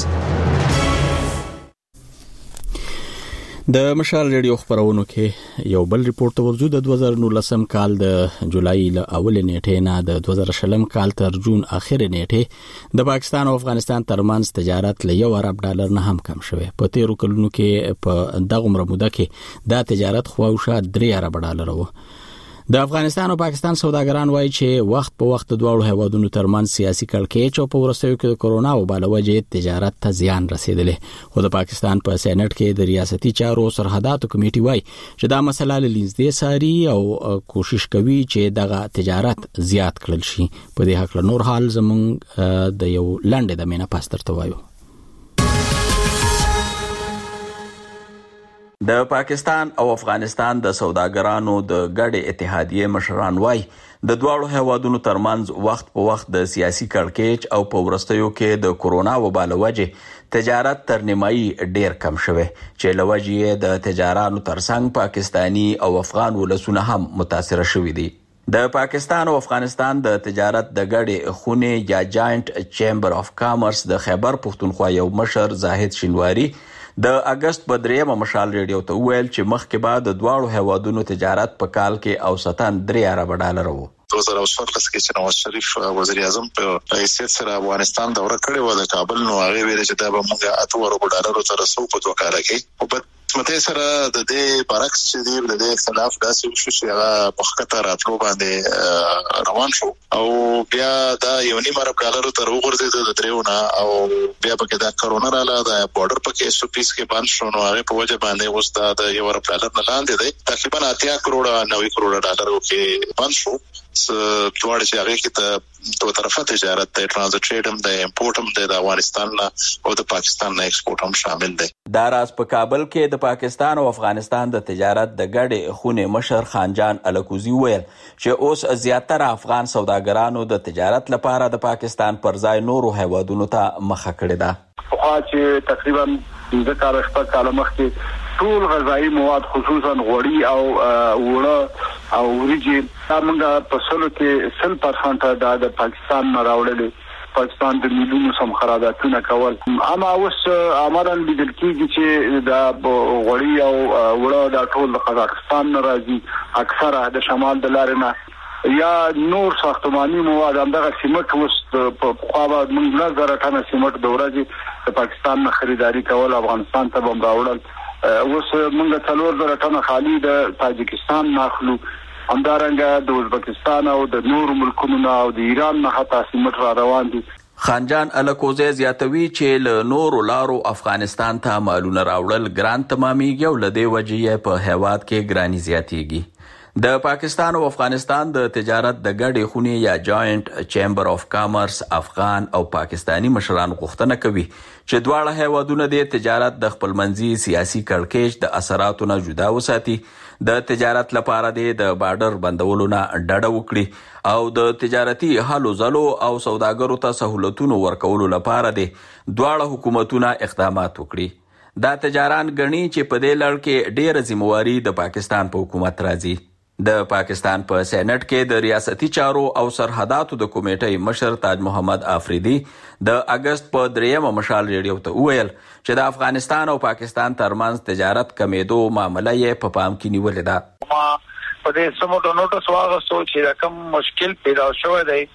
د مشال ریډیو خبرونو کې یو بل ریپورت ورزو د 2019 کال د جولای ل اول نیټه نه د 2020 کال تر جون اخر نیټه د پاکستان او افغانستان ترمنځ تجارت ل $1 نه هم کم شوه په 13 کلونو کې په دغه عمر موده کې دا تجارت خواوشه $3 وو د افغانستان او پاکستان سوداګران وایي چې وخت په وخت دواړو هیوادونو ترمنځ سیاسي کړکېچ او په ورستیو کې د کورونا وباله وجې تجارت ته زیان رسیدلې خو د پاکستان په سېنات کې د ریاستي چارو سرحداتو کمیټي وایي چې دا مسله لنځدې ساري او کوشش کوي چې دغه تجارت زیات کړل شي په دې حق نور حال زمونږ د یو لاندې د مینا پاستر ته وایو د پاکستان او افغانستان د سوداګرانو د ګډ اتحادیه مشران وایي د دواړو هیوادونو ترمنځ وخت په وخت د سیاسي کړکېچ او په ورستیو کې د کورونا وباله وجې تجارت تر نیمایي ډیر کم شوه چې لوجې د تجارانو ترڅنګ پاکستانی او افغان ولسونه هم متاثر شوي دي د پاکستان او افغانستان د تجارت د ګډ خونه یا جاینټ چیمبر اف کامرس د خیبر پښتونخوا یو مشر زاهد شینواری د اگست په 3 مشال ریډیو ته ویل چې مخکې بعد د دواړو هیوادونو تجارت په کال کې اوسطاً $3 وو 2014 کې چې نواز شریف وزیر اعظم په حیثیت سره افغانستان دوره کړې و د کابل نو هغه ویل چې دا به موږ $8 تر 100 په دوه کال کې په مته سره د دې برعکس چې د دې اختلاف داسې شو چې هغه په خطر راتلو باندې روان شو او بیا دا $1.5 تر وګرځید د دریونه او بیا په کې دا کرونا رااله د بارډر په کې کې بند شو نو هغه په وجه باندې اوس دا د $1 نه لاندې دی تقریبا $80 کروڑ کې بند شو څوړ چې هغه کې ته دوه طرفه تجارت د ترانزیت ټریډ هم د امپورټ هم د افغانستان او د پاکستان نه ایکسپورټ هم شامل دی دا راز په کابل کې د پاکستان او افغانستان د تجارت د ګډ خونه مشر خانجان الکوزی ویل چې اوس زیاتره افغان سوداګرانو د تجارت لپاره د پاکستان پر ځای نورو هیوادونو ته مخه کړې ده خو چې تقریبا د کارشپه کال مخکې ټول غذایی مواد خصوصا غوړي او وړه او وريجي څنګه په سلو کې 100% د پاکستان نه راوړل پاکستان د میلیونو سم خراباتونه کول. اما اوس امرن لیدل کیږي چې دا غوړی او وړه د ټول قزاقستان راځي، اکثره د شمال د لارې نه، یا نور ساختماني مواد همدغه سیمټ اوس په خوا به موږ 1000 ټنه سیمټ د ورځې د پاکستان نه خریداري کول، افغانستان ته به راوړل. اوس موږ 4000 ټنه خالي د تاجکستان ناخلو، همدارنګه د ازبکستان او د نور ملکونو او د ایران نه حتی سیمټ را روان دي. خانجان الکوزه زیاتوي چې له نورو لارو افغانستان ته مالونه راوړل ګران تمامېږي او له دې وجې په هیواد کې ګرانی زیاتېږي. د پاکستان او افغانستان د تجارت د ګډې خونې یا جاینټ چیمبر اف کامرس افغان او پاکستانی مشران غوښتنه کوي چې دواړه هیوادونه د تجارت د خپلمنځي سیاسي کړکېچ د اثراتو نه جدا وساتي، د تجارت لپاره د بارډر بندولو نه ډډه وکړي او د تجارتي هلو ځلو او سوداګرو ته سہولتونو ورکولو لپاره دواړه حکومتونه اقدامات وکړي. دا تجاران ګڼي چې په دې لړ کې ډېره ذمہواري د پاکستان په حکومت راځي. د پاکستان په سېنات کې د ریاستي چارو او سرحداتو د کمیټې مشر تاج محمد آفریدي د اگست په 3 مشال ریډیو ته وویل چې د افغانستان او پاکستان ترمنځ تجارت کمیدو معاملې یې په پام کې نیولې ده. په دې سمو نوټس واغستو چې کوم مشکل پیدا شوی دی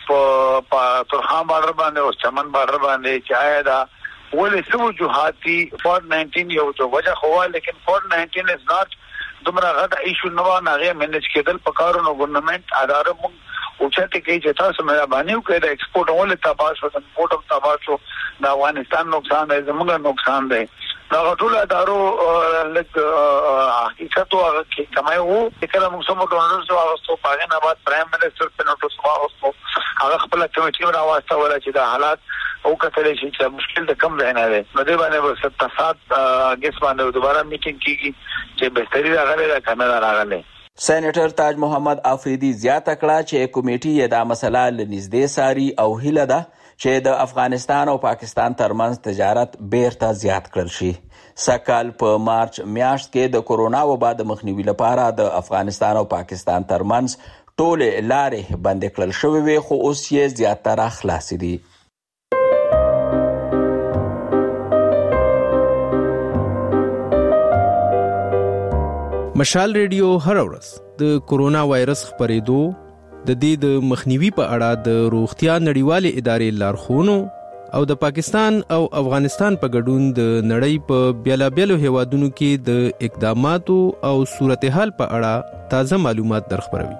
په ترخان بارډر باندې او چمن بارډر باندې چې آیا دا ولې څه وجوهاتي COVID-19 یو جو وجه خو، لیکن COVID-19 از ناٹ دومره غټه ایشو نه و، هغه منیج کېدل په کارونو ګورنمنت اداره مونږ او چې کې چې تاسو مې باندې وکړه د ایکسپورټ ولې تباہ شو، د امپورټ هم تباہ شو، د افغانستان نقصان دی، زموږ نقصان دی. دا ټول ادارو لکه حقیقت او هغه کمای وو کله موږ سمو ډونر سو واغستو، پاګه نه بعد پرایم منسٹر په نوټس واغستو، هغه خپل کمیټې راوسته ولا چې د حالات او کتلې شي چې مشکل د کم ځای نه دی. نو دې باندې 77 اگست باندې دوباره میټینګ کیږي چې بهتري راغله د کاناډا راغله. سېنیټر تاج محمد آفریدي زیاته کړه چې کمیټې دا مسله لنږدې ساري او هیله ده چې د افغانستان او پاکستان ترمنځ تجارت بیرته زیات کړل شي. سکهال په مارچ میاشت کې د کورونا وبا د مخنیوي لپاره د افغانستان او پاکستان ترمنځ ټولې لارې بندې کړل شوې وي، خو اوس یې زیاتره خلاصې دي. مشال ریډیو هر ورځ د کورونا وایرس خپرېدو د دې د مخنیوي په اړه د روغتیا نړیوالې ادارې لارښوونو او د پاکستان او افغانستان په ګډون د نړۍ په بیلابیلو هیوادونو کې د اقداماتو او صورتحال په اړه تازه معلومات درخبروي.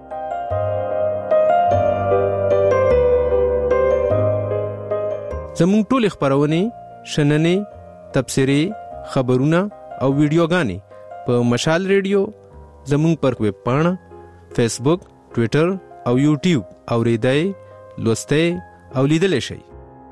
زموږ ټول خبرونه، شننې، تبصرې، خبرونه او ویډیوګانې په مشال ریډیو، زموږ پر ویب پاڼه، فیسبوک، ټویټر او یوټیوب اوریدای، لوستای او لیدلای شئ.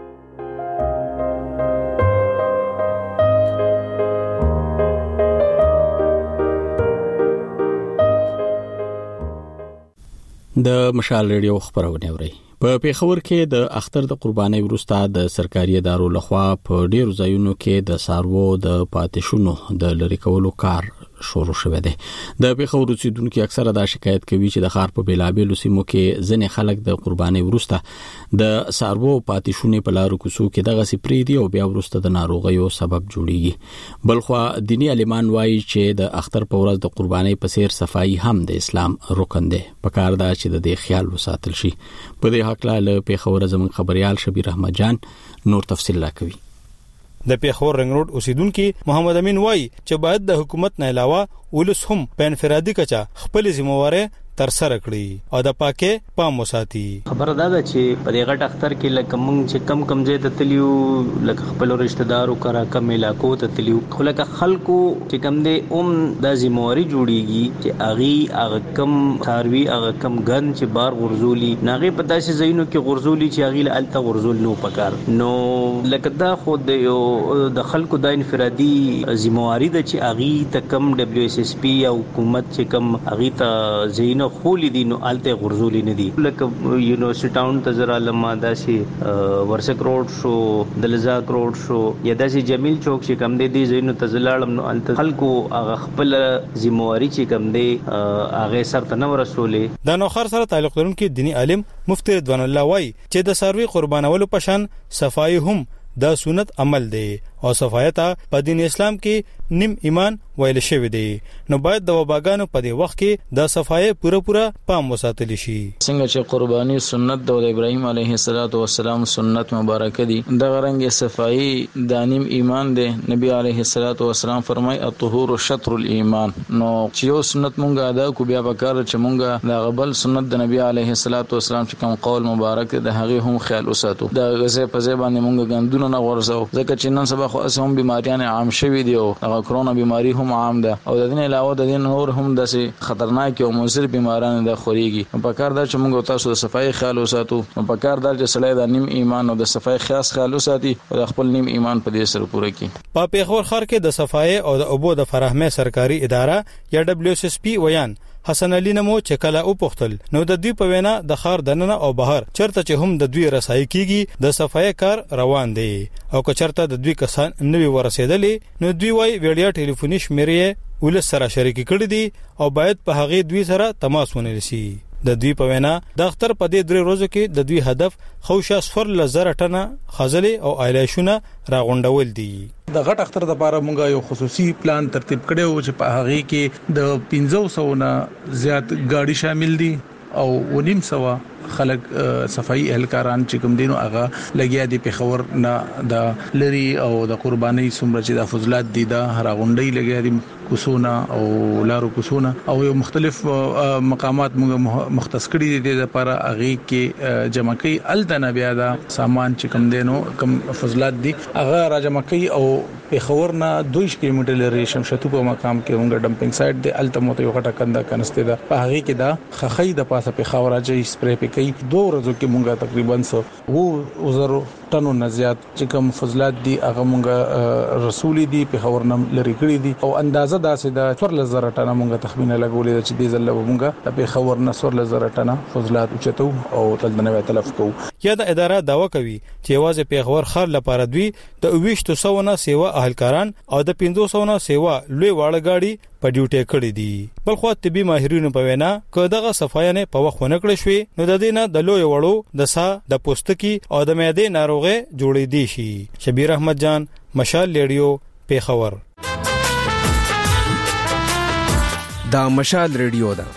د مشال ریډیو خبرونه اورئ. په پیښور کې د اختر د قربانۍ وروسته د سرکاري ادارو لخوا په ډیرو ځایونو کې د سارو د پاتېشونو د لری کولو کار شروع شوه دی. د پیښور اوسیدونکو اکثره دا شکایت کوي چې د ښار په بیلابیلو سیمو کې ځنې خلک د قربانۍ وروسته د سارو پاتېشونو په لارو کوڅو کې دغه سپری دي او بیا وروسته د ناروغیو سبب جوړیږي. بلخو دینی عالمان وایي چې د اختر په ورځ د قربانۍ په سیر صفائی هم د اسلام رکن دی. پکار دا چې د دې خیال وساتل شي. په دې حق له پیښور زمون خبريال شبیر احمد جان نور تفصیل راکوي. د پیښور رنګ روډ اوسیدونکو محمد امین وای چې باید د حکومت نه علاوه ولس هم په انفرادي کچا خپل ذمہواره تر سره کړی او د پاکه پام وساتي. خبره دا ده چې په دې غټ اختر کې لکه مونږ چې کم ځای ته تلیو، لکه خپل رشتہ دارو کرا کم علاقو ته تلیو، خو لکه خلکو چې کم دې د ذمہواری جوړیږي چې اغه کم ثاروي اغه کم ګن چې بار غرزولي ناغه په داسې زینو کې غرزولي چې اغه الته غرزول نو پکار نو لکه دا خود یو د خلکو د انفرادي ذمہواری د چې اغه ته کم WSSP او حکومت چې کم اغه ته زینو خولي دي نو الته غرزولي نه دي لکه یونیورسيټي ټاون ته زرا لما داسي ورسک روډ شو دلزاک روډ شو یا داسي جمیل چوک چې کم دي زینو ته زلاړم نو الته خلکو هغه خپل ذمہواری چې کم دي هغه سره نه ورسولې. د نوخر سره تعلق لرونکي دینی عالم مفتی رضوان الله وای چې د سروي قربانولو پشان صفای هم دا سنت عمل دی او صفایت په دین اسلام کې نیم ایمان ویل شوی دی نو باید د وباګانو په دی وخت کې د صفای پوره پام وساتل شي. څنګه چې قرباني سنت د ابراهیم علیه السلام سنت مبارک دي د غرنګ صفای د نیم ایمان دی. نبی علیه السلام فرمای الطهور شطر الايمان. نو چې یو سنت مونږه ادا کو بیا وکړه چې مونږه د غبل سنت د نبی علیه السلام چې کوم قول مبارک د هغه هم خیال وساتو. د غزه په ځای باندې مونږه ګندونه نه ورسو ځکه چې نن سبا خو اسهم بیماریان عام شوي دي او هغه کرونا بیماری هم عام ده او د دې علاوه د دین نور هم داسې خطرناک او مضر بیماران د خوريږي. په کار دا چې موږ تاسو د صفای خیال وساتو. په کار دا چې سړی د نیم ایمان او د صفای خاص خیال وساتي او د خپل نیم ایمان په دې سره پوره کړي. په پیښور ښار کې د صفای او د اوبو د فراهمه سرکاري اداره یا WSSP ویان حسن علي نمو چې کله او پختل نو د دوی په وینا د خار دننه او بهر چرته چې هم د دوی رسای کیږي د صفای کار روان دی او که چرته د دوی کسان نوی ورسېدلې نو دوی وای ویډیا ټلیفوني شمیرې ول سره شریک کړي دي او باید په هغه دوی سره تماس ونیول شي. د دوی په وینا د اختر په دې 3 ورځو کې د دوی هدف خوشا 0.0 ټنه خزلې او آیلاشونه راغونډول دي. د غټ اختر د لپاره مونږه یو خصوصي پلان ترتیب کړو چې په هغه کې د 500 نه زیات گاډي شامل دي او 900 خلک صفائی اهلکاران چې کوم دینو هغه لګیا دي په خبر نه د لری او د قرباني سمره چې د فضلات دي د هراغونډي لګیا دي کوسونه او لارو کوسونه او یو مختلف مقامات موږ مختص کړي دي د لپاره هغه کې جمع کوي التنا بیا دا سامان چې کوم دینو کوم فضلات دي هغه را جمع کوي او په خبر نه 2 کیلومتر لري شمشتو په مقام کې موږ ډمپینګ سایت دی التموت یو غټه کنده کنسته ده په هغه کې دا خخې د پاسه په خبره چې سپری په کوي 2 ورځو کې موږ تقریبا 100 ټنو نه زیات چې کوم فضلات دي هغه موږ رسولي دي په خبر نه لري کړی دي او اندازه داسې د 4000 ټنه موږ تخمینه لګولې چې دې ځله موږ په خبر نه 4000 ټنه فضلات اوچتو او تل د نوې تلف کو. یا د اداره داوا کوي چې یوازې په خبر خار لپاره دوی د 200 نه سیوا اهلکاران او د 500 نه سیوا لوی واړه گاډي په ډیوټي کړی دي. بل خو طبي ماهرینو په وینا که دغه صفاینه په وخت ونه کړی شوی نو د دینه د لوی وړو د سا د پوستکی او د معدې ناروغه جوړې دي شي. شبیر احمد جان مشال ریډیو پیښور. دا مشال ریډیو ده.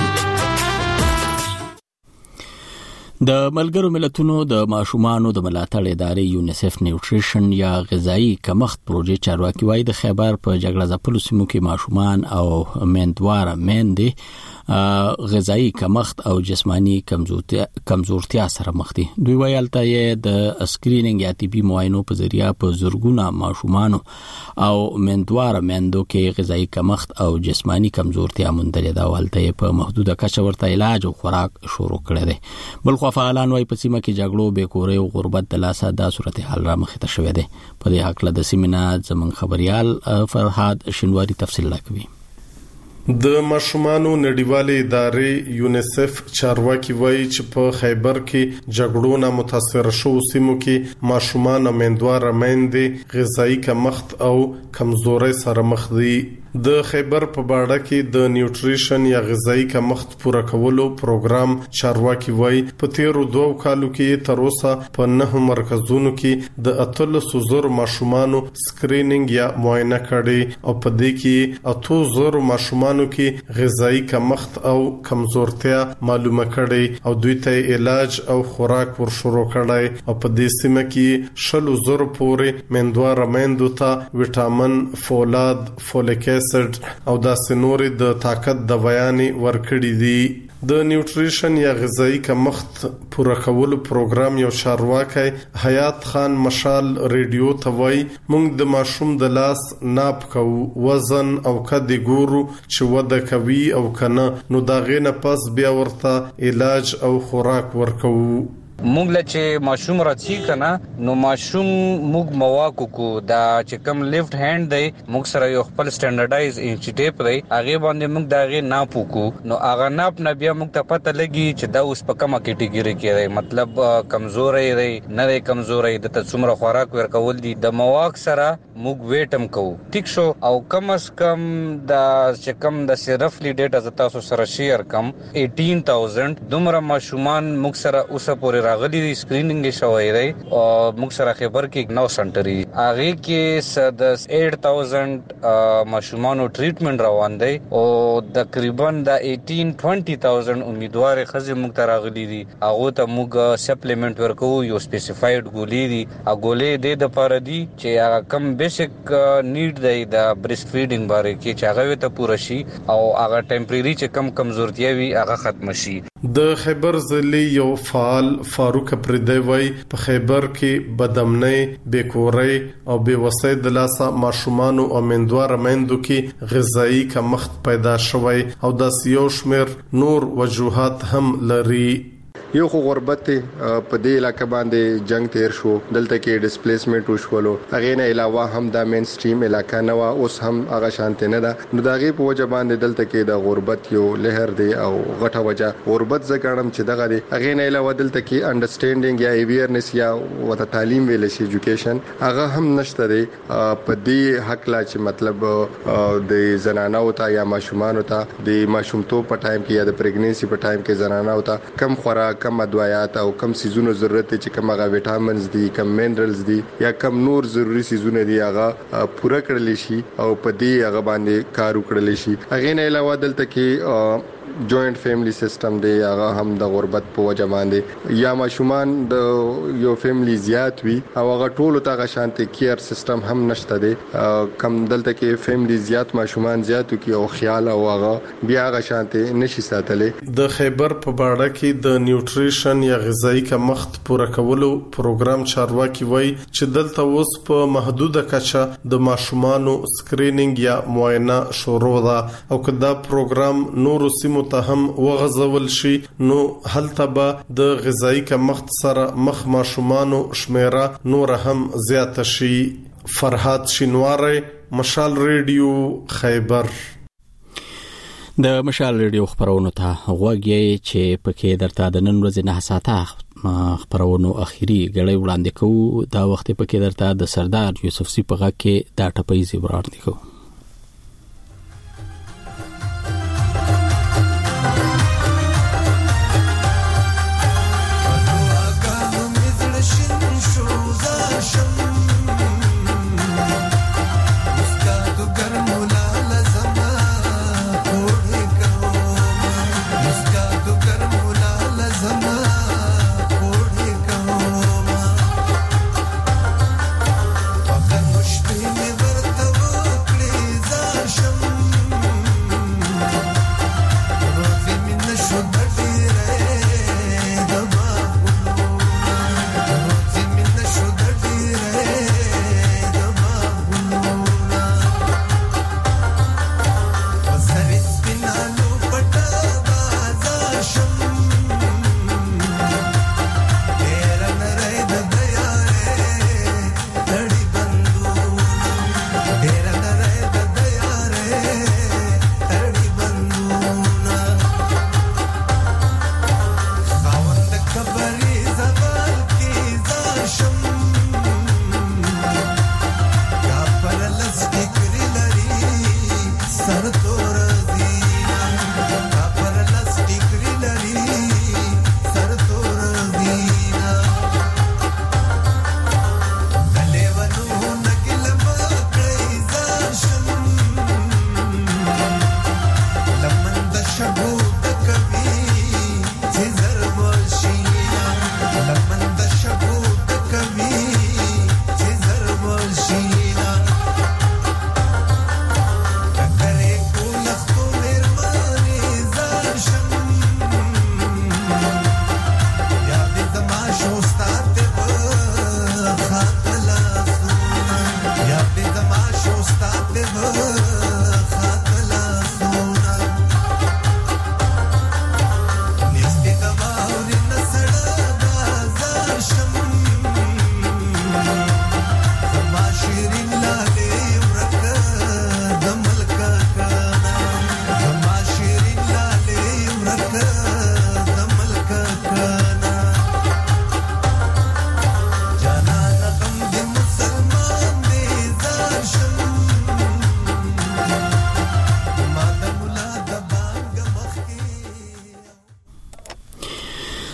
د ملګرو ملتونو د ماشومانو د ملاتړ ادارې یونیسف نیوټریشن یا غذایی کمښت پروژې چارواکي وایي د خیبر په جګړه ځپلو سیمو کې ماشومان او میندواره میندې غذایی کمښت او جسمانی کمزورتیا سره مخ دي. دوی وایي البته د اسکرینینګ یا طبي معاینو په ذریعہ په زورګونه ماشومان او میندواره میندو کې غذایی کمښت او جسمانی کمزورتیا موندلې ده او البته په محدوده کچه ورته علاج او خوراک شروع کړی دی. بل خو فعالان وایي په سیمه کې جګړو بیکوري او غربت د لاسه دا صورتحال را مخ ته شوې ده. په دې حق له د سیمینار زمون خبريال فرهاد شنواری تفصیل راکوي. د ماشومانو نړیوالې ادارې یونیسف چارواکي وایي چې په خیبر کې جګړو نه متاثر شوو سیمو کې ماشومان او میندواره میندې غذایی کمښت او کمزورۍ سره مخ دي. د خیبر په باړه کې د نیوټریشن یا غذایی کمښت پوره کولو پروګرام چارواکي وایي په تیرو 2 کالو کې تر اوسه په 9 مرکزونو کې د 800 ماشومانو سکرینینګ یا معاینه کړي او په دې کې 800 ماشومانو کې غذایی کمښت او کمزورتیا معلومه کړي او دوی ته علاج او خوراک ور شروع کړي او په دې سیمه کې 100,000 پورې میندواره میندو ته وټامین فولاد فولیک او دا سنوري د طاقت د بیانې ورکړي دي. د نیوټریشن یا غذایی کمښت پوره کولو پروګرام یو چارواکي حیات خان مشال ریډیو ته وایي موږ د ماشوم د لاس ناپ کوو وزن او کدي ګورو چې وده کوي او کنه نو دا غینه پس بیا ورته علاج او خوراک ورکوو. موږ چې ماشوم راځي کنه نو ماشوم موږ مواکو کو دا چې کم لیفت هاند دی موږ سره یو خپل سټانډرډایز انچ ټیپ دی هغه باندې موږ داغه ناپو کو نو هغه ناپ نه بیا موږ ته پته لګي چې دا اوس په کومه کټګوري کې دی مطلب کمزوري دی نه کمزوري د څومره خوراک ورکول دي د مواک سره موږ ویټم کوو ټیک شو او کم از کم دا چې کم د صرفلی ډیټا ز تاسو سره شیر کم 18000 دومره ماشومان موږ سره اوسه پورې راغلي دي سکرینینګ شوی دی او موږ سره خبر کې نو سنټري هغه کې د 8000 ماشومانو ټریټمنټ روان دی او تقریبا د 20000 امیدوار خزه موږ ته راغلي دي هغه ته موږ سپلیمنٹ ورکو یو سپیسیفاید ګولې دي هغه د پاره دي چې هغه کم بیسیک نیډ دی د بریسټ فیډینګ باره کې چې هغه ته پوره شي او هغه ټمپرری چې کم کمزورتیا وي هغه ختم شي د خیبر ضلع یو فعال فاروق پردی وای په خیبر کې بدامنۍ بیکوري او بیوسۍ د لاسه ماشومان او امیندوار مندو کې غذایی کمښت پیدا شوی او د سیو شمیر نور وجوهات هم لري یو خو غربت په دې علاقې باندې جنگ تیر شو دلته کې ډیسپلیسمنت وشولو هغه نه علاوه هم د مین سټریم علاقې نه وا اوس هم هغه شانته نه ده نو دغه په وجه باندې دلته کې د غربت یو لهر دی او غټه وجه غربت زګړم چې دغه دی هغه نه علاوه دلته کې انډرستانډینګ یا اویرنس یا وته تعلیم ویل شي ایجوکیشن هغه هم نشته دی په دې حق لا چې مطلب د زنانو ته یا ماشومان ته د ماشومتوب په ټایم کې یا د پریګننسي په ټایم کې زنانو ته کم خوراک کم ادویات او کم سيزونو ضرورت چې کم هغه وټامینز دي کم منرالز دي یا کم نور ضروری سيزونه دي هغه پوره کړل شي او په دې هغه باندې کار وکړل شي هغه نه علاوه دلته کې جوائنٹ فیملی سیستم دی هغه هم د غربت په وجه باندې یا ماشومان د یو فیملی زیات وي او هغه ټول ته شانتي کیر سیستم هم نشته دی کم دلته کې فیملی زیات ماشومان زیاتو کې او خیال او هغه بیا هغه شانتي نشي ساتلې د خیبر په باړه کې د نیوټریشن یا غذایی کمښت پوره کولو پروګرام چارواکي وای چې دلته اوس په محدوده کچه د ماشومانو سکرینینګ یا معاینه شروع ده او کدا پروګرام نور سیمو ته هم وغځول شي نو هلته به د غذایی کمښت سره مخ ماشومانو شمیره نور هم زیات شي فرحات شینواری مشال ریډیو خیبر د مشال ریډیو خبرونو ته غوږی چې پکې درته د نن ورځې نه ساعته خبرونو اخیری غړې وړاندې کوو دا وخت پکې درته د سردار یوسف سی په غږ کې دا ټپې زیبرار دي کوو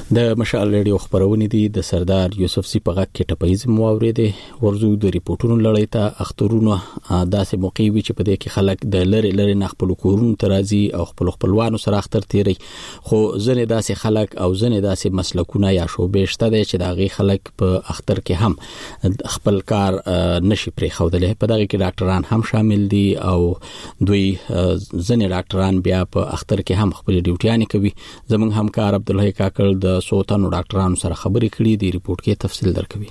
د مشال ریډیو خبرونه دي د سردار یوسف سی په غږ کې ټپایز مواورده ورزو د ریپورتونو لړۍ ته اخترونه داسې موقع وی چې په دې کې خلک د لری نخپل کورونو ترازی او خپلوانو سره اختر تیری خو ځنه داسې خلک او ځنه داسې مسلکونه یا شوبې شته چې دا غي خلک په اختر کې هم خپل کار نشي پرې خودلې په دغه کې ډاکټران هم شامل دي او دوی ځنه ډاکټران بیا په اختر کې هم خپل ډیوټیانې کوي زمونږ همکار عبدالله کاکل د سوتانو ډاکټرانو سره خبرې کړې دي ریپورت کې تفصیل درکوي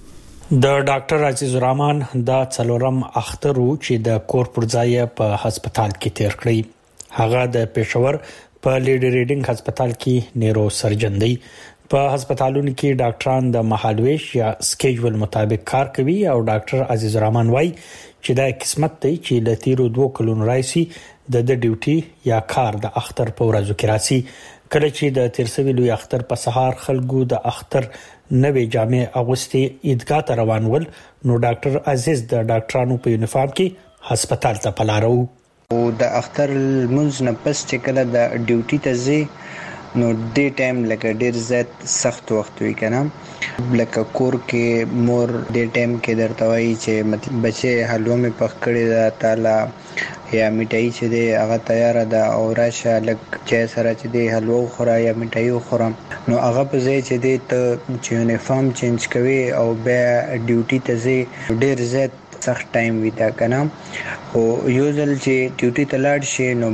د ډاکټر عزیز الرحمن دا څلورم اختر چې د کور پر ځای په هسپتال کې تیر کړی هغه د پېښور په لیډي ریډینګ هسپتال کې نیرو سرجن دی په هسپتالونو کې ډاکټران د مهالويش یا سکیجول مطابق کار کوي او ډاکټر عزیز الرحمن وایي چې دا قسمت دی چې د تیرو 2 کلونو راځي د ډیوټي یا کار د اختر په ورځو کې راځي کله چې د تیرسوي لوی اختر په سهار خلکو د اختر نوې جامې اغوستي عیدګاه ته روان ول نو ډاکټر عزیز د ډاکټرانو په یونیفارم کې هسپتال ته پلارو او د اختر منځ نه پس چې کله د ډیوټي ته ځي نو ډې ټایم لکه ډیر زیات سخت وخت وي کنه لکه کور کې مور ډې ټایم کې درته وایي چې مطلب بچي حلوا می پخ کړی دا تعالی یا میټای چې دی هغه تیار ده او راشه لکه چې سره چې دی حلوا خورا یا میټای خورم نو هغه په ځای چې دی ته یونیفارم چینج کوي او بیا ډیوټي ته ځي ډیر زیات سخت ټایم وي دا کنه او یو ځل چې ډیوټي ته لاړ شي نو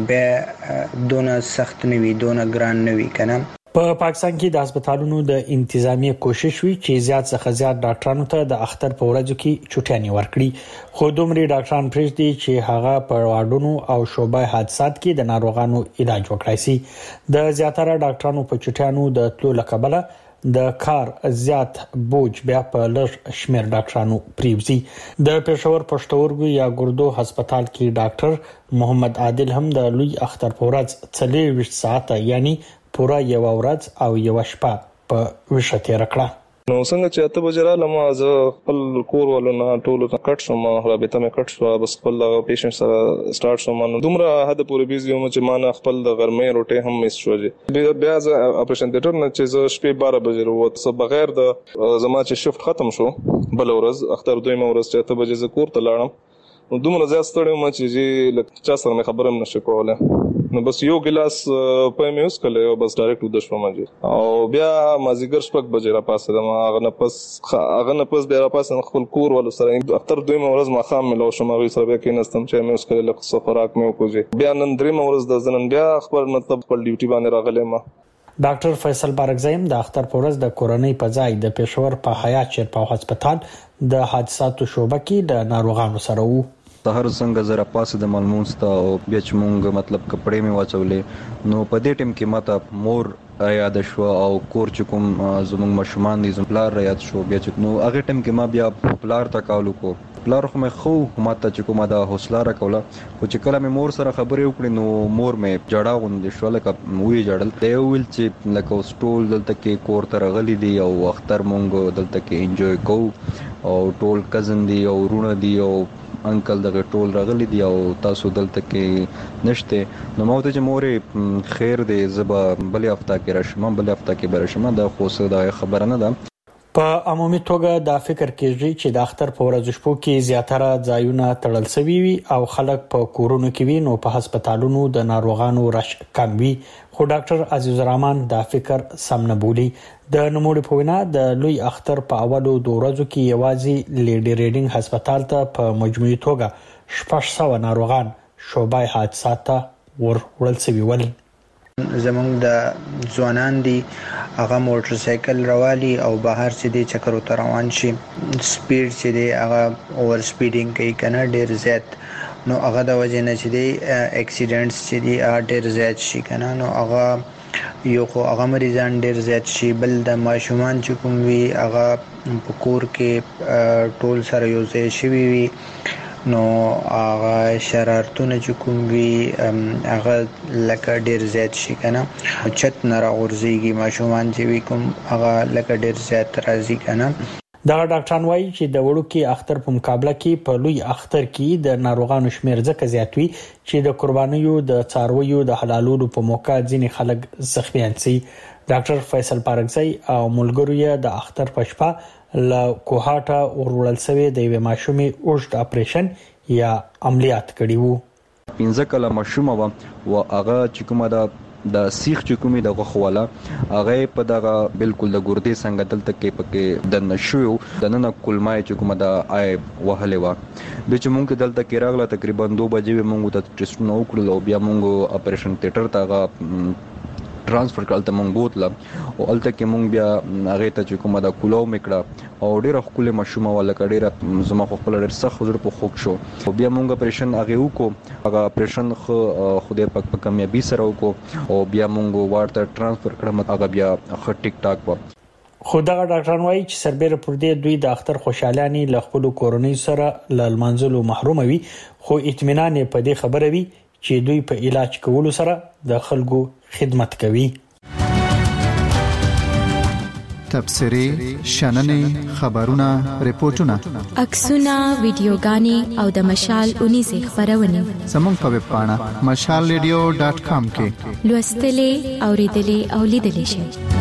بیا دونه سخت نه وي دونه ګران نه وي کنه په پاکستان کې د هسپتالونو د انتظامی کوشش وی چې زیات څخه زیات ډاکټرانو ته د اختر په ورځو کې چټیانې ورکړي خو دومره ډاکټران پرېږدي چې هغه په واډونو او شوبای حادثات کې د ناروغانو علاج وکړي سي د زیاتره ډاکټرانو په چټیانو د تلو لقبله د کار زیات بوج بیا په لږ شمیر ډاکټرانو پریوزي د پېښور پښتورګو یا ګردو هسپتال کې ډاکټر محمد عادل هم د لوی اختر په ورځ 24 ساعت یعنی پورا یو ورځ او یو شپه په وشته راکړه نو څنګه چې اته بجې رااله ما زه خپل کور ولونه ټول کټ شوم رابطه مې کټ شو بس خپل پیشنټ سره سٹارټ شوم نو دومره حد پورې بيزي وم چې ما نه خپل د غرمې روټي هم مس شوې بیا زه اپریشن تیټر نه چې زه شپې 12 بجې وروت سو بغیر د زما چې شفت ختم شو بل ورځ اختر دویمه ورځ چې اته بجې زه کور ته لاړم نو دومره زیات ستړی وم چې لکه چا سره مې خبرم نشو کوله نو بس یو ګلاس په مې اوس کله او بس ډایرکټ ود شوم او بیا مازیګر شپږ بجې را پاسه د هغه نه پس بیا را پاسه خپل کور ول سره اختر دویمه ورځ ما خام ملو شم هغه سره بیا کېناستم چې مې اوس کله لکه سفراک مې وکړي بیا نن دریمه ورځ د زنن بیا خبر مطلب په ډیوټي باندې راغلم ډاکټر فیصل بارکزایم د اختر په ورځ د کورونی په ځای د پېښور په حیات چیرپاو هسپتال د حادثاتو شوبه کې د ناروغانو سره وو سحر څنګه زره پاسه د ملمونز ته او بیا چې مونږ مطلب کپڑے می واچولې نو په دې ټیم کې ماته مور یاد شو او کور چې کوم زمونږ مشمان دي زمپلار یاد شو بیا چې نو هغه ټیم کې ما بیا پلار تا کالو کو پلار خو مې خو ماته چې کومه دا حوصله راکوله او چې کله مې مور سره خبرې وکړې نو مور مې جړا غوندې شو لکه وی جړل دی ویل چې لکه سټول دلته کې کور ته راغلي دي او اختر مونږ دلته کې انجوای کوو او ټول کزن دي او رونه دي او انکل دغه ټول راغلي دي او تاسو دلته کې نشته نو مو ته چې مورې خیر دې زبا بلې هفته کې راشم بلې هفته کې برشم دا خو څه دا خبره نه ده په عمومي توګه دا فکر کېږي چې د اختر په ورځو شپو کې زیاتره ځایونه تړل شوي وي او خلک په کورونو کې وي نو په هسپتالونو د ناروغانو رش کم وي خو ډاکټر عزیز الرحمن دا فکر سم نه بولي د نوموړي په وینا د لوی اختر په اولو د ورځو کې یوازې لیډي ریډینګ هسپتال ته په مجموعي توګه 600 ناروغان شوبای حادثات وړل شوي ول زمونږ د ځوانان دي هغه موټر سایکل روالي او بهر چې دی چکر وته روان شي سپیډ چې دی هغه اوور سپیډینګ کوي کنه ډیر زیات نو هغه د وجه نه چې دی اکسیډنټس چې دی ډیر زیات شي کنه نو هغه یو خو هغه مریضان ډیر زیات شي بل د ماشومان چې کوم وی هغه په کور کې ټول سره یو ځای شي وي نو هغه شرارتونه چې کوم وی هغه لکه ډیر زیات شي کنه چت نه راغورځيږي ماشومان چې وی کوم هغه لکه ډیر زیات راځي کنه دا ډاکټران وایي چې د وړوکی اختر په مقابله کې په لوی اختر کې د ناروغانو شمیر ځکه زیات وي چې د قربانیو د څارویو د حلالولو په موقع ځینې خلک زخمیان سي ډاکټر فیصل پارکزی او ملګرو یې د اختر پښپا له کوهاټه ورول سوي د یو ماشومې اوږد اپریشن یا عملیات کړی وو. 15 کاله ماشومه و او هغه چې کومه د سیخ چې کومې د غوخواله هغه په دغه بالکل د ګردې څنګه دلته کې پکې د نشو د نن کولمای چې کومه د آی وهلې و د چې مونږ دلته کې راغله تقریبا 2 بجې مونږ د ټیسټونو وکړل او بیا مونږ اپریشن تیټر ته ट्रांसफर کړل مونږ بوتله او الته کې مونږ بیا هغه ته چې کومه د کولو میکړه او ډیره خپل مشومه ولا کډیره زما خپل ډیر سخت زړه په خوک شو او بیا مونږ اپریشن هغه وکړو هغه اپریشن خدای پاک په کامیابی سره وکړو او بیا مونږ ورته ترانسفر کړم هغه بیا خ ټیک ټاک و. خدغه ډاکټران وایي چې سربېره پر دې دوی د اختر خوشالانی له خپل کورنۍ سره ل منځلو محروم وي خو اطمینان په دې خبره وي چې دوی په علاج کولو سره د خلکو خدمت کوي. تبصري شننې خبرونه ریپورتونه عکسونه ویډیوګانې او د مشال 19 خبرونه زموږ په ویب پاڼه mashalradio.com کې لوستلې اوریدلې او لیدلې شئ.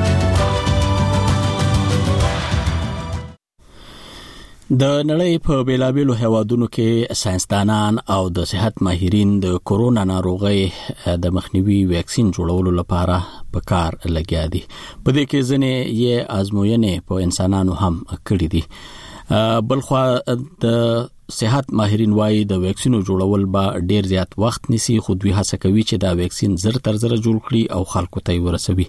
د نړۍ په بیلابېلو هیوادونو کې ساينسدانان او د صحت ماهرین د کورونا ناروغي د مخنیوي ویکسین جوړولو لپاره په کار لګیا دي. په دې کې ځنې یې آزموینې په انسانانو هم کړې دي. بلخوا د صحت ماهرین وايي د ویکسینو جوړول به ډیر زیات وخت نیسي خو دوی هڅه کوي چې دا ویکسین زر تر زر جوړ کړي او خلکو ته ورسوي.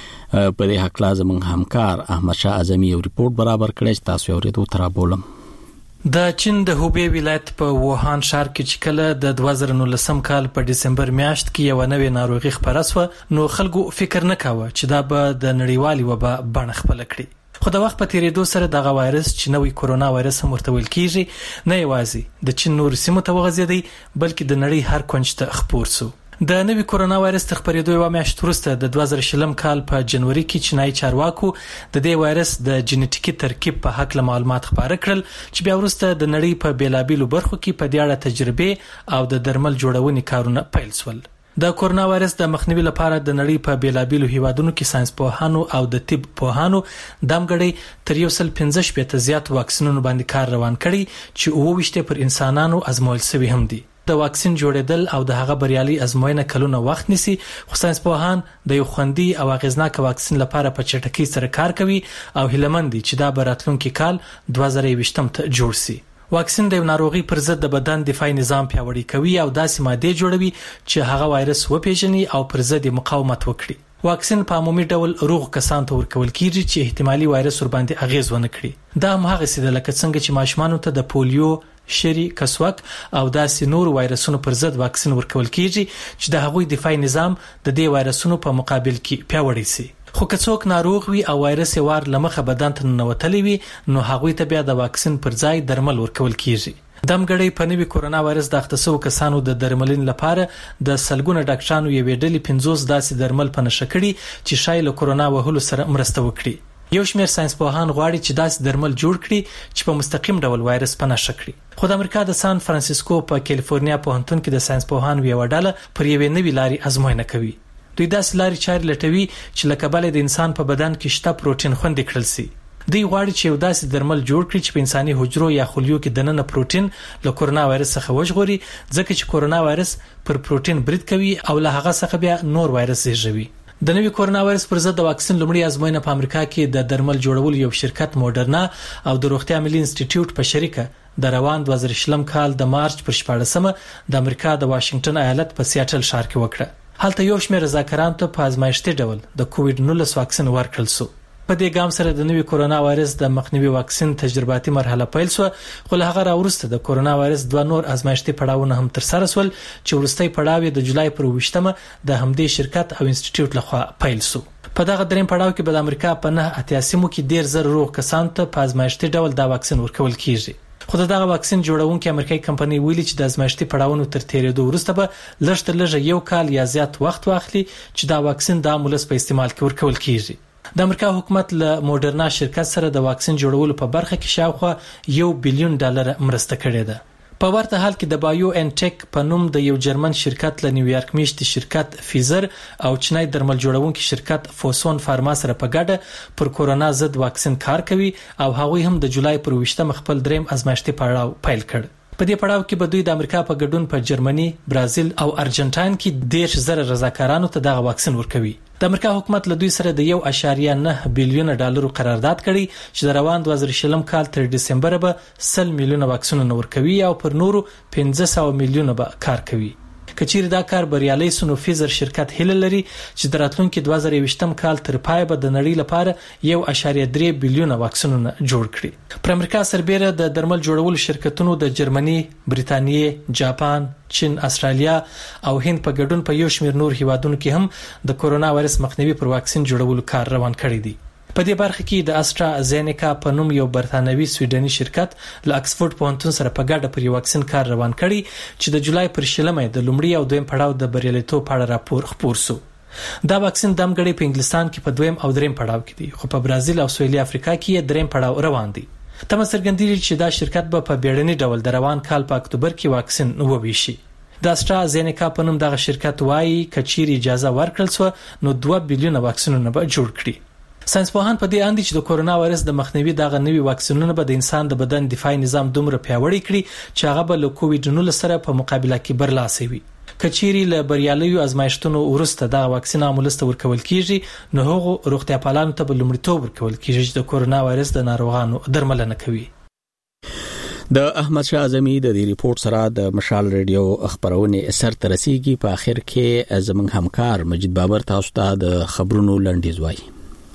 په دې حق لازم همکار احمد شاه اعظمي یو ریپورت برابر کړی چې تاسو اوریدو تر بولم. د چین د هوبی ولایت په ووهان ښار کې چې کله د 2019 کال په دسمبر میاشت کې یو نوې ناروغي خپره شوه نو خلکو فکر نه کاوه چې دا به د نړیوالي وبا بڼه خپل کړي خو د وخت په تیریدو سره دغه وایرس چې نوې کورونا وایرس هم ورته ویل کیږي نه یوازې د چین نور سیمو ته وغځېدی بلکې د نړۍ هر کونج ته خپور شو. د نوې کورونا وایرس د خپرېدو یو میاشت وروسته د 2020 کال په جنوري کې چینایي چارواکو د دې وایرس د جینټیکي ترکیب په حق له معلومات خبره کړل چې بیا وروسته د نړۍ په بیلابېلو برخو کې په دې اړه تجربې او د درمل جوړونې کارونه پیل شول. د کورونا وایرس د مخنیوي لپاره د نړۍ په بیلابېلو هیوادونو کې ساينس پوهانو او د طب پوهانو دمګړي تر 115 زیات واکسینونو باندې کار روان کړي چې 28 پر انسانانو ازمویل شوي هم دي. د واکسین جوړېدل او د هغه بریالي ازموینه کلونه وخت نیسي خو ساينس پوهان د یو خوندي او اغیزناک واکسین لپاره په چټکۍ سره کار کوي او هیلمن دي چې دا براتلونکي کال 2020 ته جوړ شي. واکسین د ناروغي پر ضد د بدن دفاعي نظام پیاوړی کوي او داسې ماده جوړوي چې هغه وایرس وپیژني او پر ضد مقاومت وکړي. واکسین په عمومي ډول روغ کسانو ته ورکول کیږي چې احتمالي وایرس ور باندې اغیز ونه کړي. دا هم هغه څه د لکه څنګه چې ماشومان ته د پولیو شری کسوک او داسې نور وایرسونو پر ضد واکسین ورکول کیږي چې د هغوی دفاعي نظام د دې وایرسونو په مقابل کې پیاوړی شي. خو که څوک ناروغ وي او وایرس یې وار لمخه بدن ته ننوتلی وي نو هغوی ته بیا د واکسین پر ځای درمل ورکول کیږي. دمګړی په نوې کورونا وایرس د اخته کسانو د درملین لپاره د سلګونه ډاکټرانو یو ډلې 50 داسې درمل په نشه کړي چې شایله کورونا وهلو سره مرسته وکړي. یو شمېر ساينس پوهان غواړي چې داسې درمل جوړ کړي چې په مستقیم ډول وایرس په نشه کړي. خو د امریکا د سان فرانسیسکو په کیلیفورنیا پوهنتون کې د ساينس پوهانو یو ډله پر یوې نوې لارې ازموینه کوي. دوی داسې لارې چارې لټوي چې لکه بل د انسان په بدن کې شته پروتین خوندي کړل شي. دوی غواړي چې یو داسې درمل جوړ کړي چې په انساني حجرو یا خلیو کې دننه پروتین له کورونا وایرس څخه وژغوري ځکه چې کورونا وایرس پر پروتین برید کوي او له هغه څخه بیا نور وایرس زیږوي. د نوې کورونا وایرس پر ضد د واکسین لومړی ازموینه په امریکا کې د درمل جوړولو یو شرکت موډرنا او د روغتیا ملي انسټیټیوټ په شریکه د روان 2020 کال د مارچ پر 14مه د امریکا د واشنگټن ایالت په سیاتل ښار کې وکړه. هلته یو شمېر رضاکارانو ته په ازمایښتي ډول د کووډ-19 واکسین ورکړل شو. په دې ګام سره د نوې کورونا وایرس د مخنیوي واکسین تجرباتي مرحله پیل شو خو له هغه راوروسته د کورونا وایرس دوه نور ازمایښتي پړاوونه هم تر سره شول چې وروستي پړاو د جولای پر 28مه د همدې شرکت او انسټیټیوټ لخوا پیل شو. په دغه دریم پړاو کې د امریکا په 9 سیمو کې ډیر زر روغ کسانو ته په ازمایښتي ډول دا واکسین ورکول کیږي. خو دغه واکسین جوړونکي امریکایي کمپنۍ ویلي چې د ازمایښتي پړاوونو تر تیریدو وروسته به لږ تر لږه یو کال یا زیات وخت واخلي چې دا واکسین د مولس په استعمال کې ورکول کیږي. د امریکا حکومت له موډرنا شرکت سره د واکسین جوړولو په برخه کې شاوخوا $1 بلیون مرسته کړې ده. په ورته حال کې د بایو ان ټیک په نوم د یو جرمن شرکت له نیویارک میشتي شرکت فیزر او چینای درمل جوړونکي شرکت فوسون فارما سره په ګډه پر کورونا ضد واکسین کار کوي او هغوی هم د جولای پر 20 خپل دریم ازمایښتي پړاو پیل کړ. په دې پړاو کې به دوی د امریکا په ګډون په جرمني، برازیل او ارجنټاین کې 10,000 رضاکارانو ته دغه واکسین ورکوي. د امریکا حکومت له دوی سره د 1.9 بلیون ډالر قرارداد کړی چې د روان 2020 کال تر دسمبر به 100 میلیونه واکسینونه ورکوي او پر نورو 500 میلیونه به کار کوي. کچیر دا کار بریالي سونو فیزر شرکت هیله لري چې د راتلونکي 2020 کال تر پای به د نړۍ لپاره 1.3 بلیونه واکسینونه جوړ کړي. پر امریکا سربېره د درمل جوړولو شرکتونو د جرمني، بریتانیې، جاپان، چین، استرالیا او هند په ګډون په یو شمېر نور هیوادونو کې هم د کورونا وایرس مخنیوي پر واکسین جوړولو کار روان کړی دی. په دې برخه کې د اسټرازینیکا په نوم یو برتانوي سویډني شرکت له اکسفورد پوهنتون سره په ګډه پر یو واکسین کار روان کړی چې د جولای پر 20 د لومړي او دویم پړاو د بریالیتوب په اړه راپور خپور شو. دا واکسین د امګړې په انګلستان کې په دویم او دریم پړاو کې دی، خو په برازیل او سویلي افریقا کې یې دریم پړاو روان دی. تمه څرګندېږي چې دا شرکت به په بیړني ډول د روان کال په اکتوبر کې واکسین وویشي. د اسټرازینیکا په نوم دغه شرکت وايي کچیر اجازه ورکړل سو نو 2 بلیونه واکسینونه به جوړ کړي. ساينسپوهان په دې اند چې د کورونا وایرس د مخنیوي دغه نوي واکسینونه به د انسان د بدن دفاعي نظام دومره پیاوړی کړي چې هغه به له کووډ-19 سره په مقابله کې برلاسي وي. کچيري له بریالیو ازمایښتونو وروسته دا واکسین عملسته ورکول کیږي نو هغه روغتیا پالانو ته به لومړیتوب ورکول کیږي چې د کورونا وایرس د ناروغانو درملنه کوي. د احمد شاه اعظمي د دې ریپورت سره د مشال ریډیو خبرونه سر ترسيږي. په اخر کې زموږ همکار مجید بابر تاسو ته د خبرونو لنډیز وایي.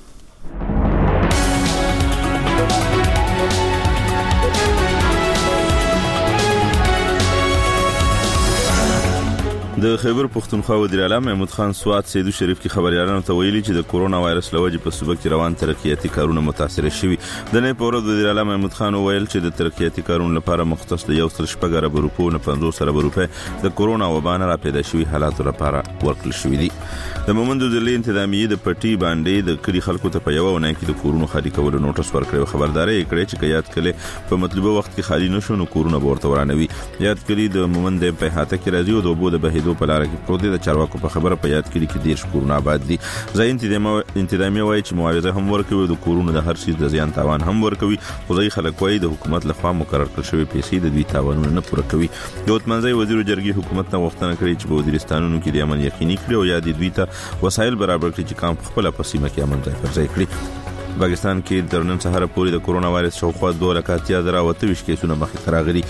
د خیبر پختونخوا وزیر اعلی محمود خان سوات سیدو شریف کې خبريالانو ته ویلي چې د کورونا وایرس لوجې په صوبه کې روان ترقیاتي کارونه متاثر شوي. د نه پورو وزیر اعلی محمود خان ویل چې د ترقیاتي کارونو لپاره مختص د 1.8 ارب روپو نه 500 ارب روپے د کورونا وبا نه را پیدا شوي حالات لپاره ورکړل شوي دي. د مومند ضلع انتظامیه د پټي باندې د کلی خلکو ته په یو ونه کې د کورونو خالي کولو نوټس ورکړی. خبرداري کړې چې یاد کړي په مطلوبه وخت کې خالي نشو نو کورونه ورته ورانوي. یاد کړي د مومند په هاته کې راځي او د بو د بهیدو په لار کې پروت دي. د چارواکو په خبره په یاد کړي کې ډیر کورونه آباد دي. ځای انتظامیه وایي چې معاوضه هم ورکوي د کورونو د هر شي د زیان تاوان هم ورکوي. خو ځای خلک وایي د حکومت لخوا مقرر کړل شوی پیسې د دوی تاوانونه نه پوره کوي. د وطمنځي وزیر جرګې حکومت نه وختونه کړی چې په وزیرستانونو کې د امن یقیني کړي او یا د دوی ته وسایل برابر کړي چې کام خپل په سیمه کې امن ځای پر ځای کړي. پاکستان کې د نن سهار پورې د کورونا وایرس شاوخوا 2,028 کیسونه مخې ته راغلي.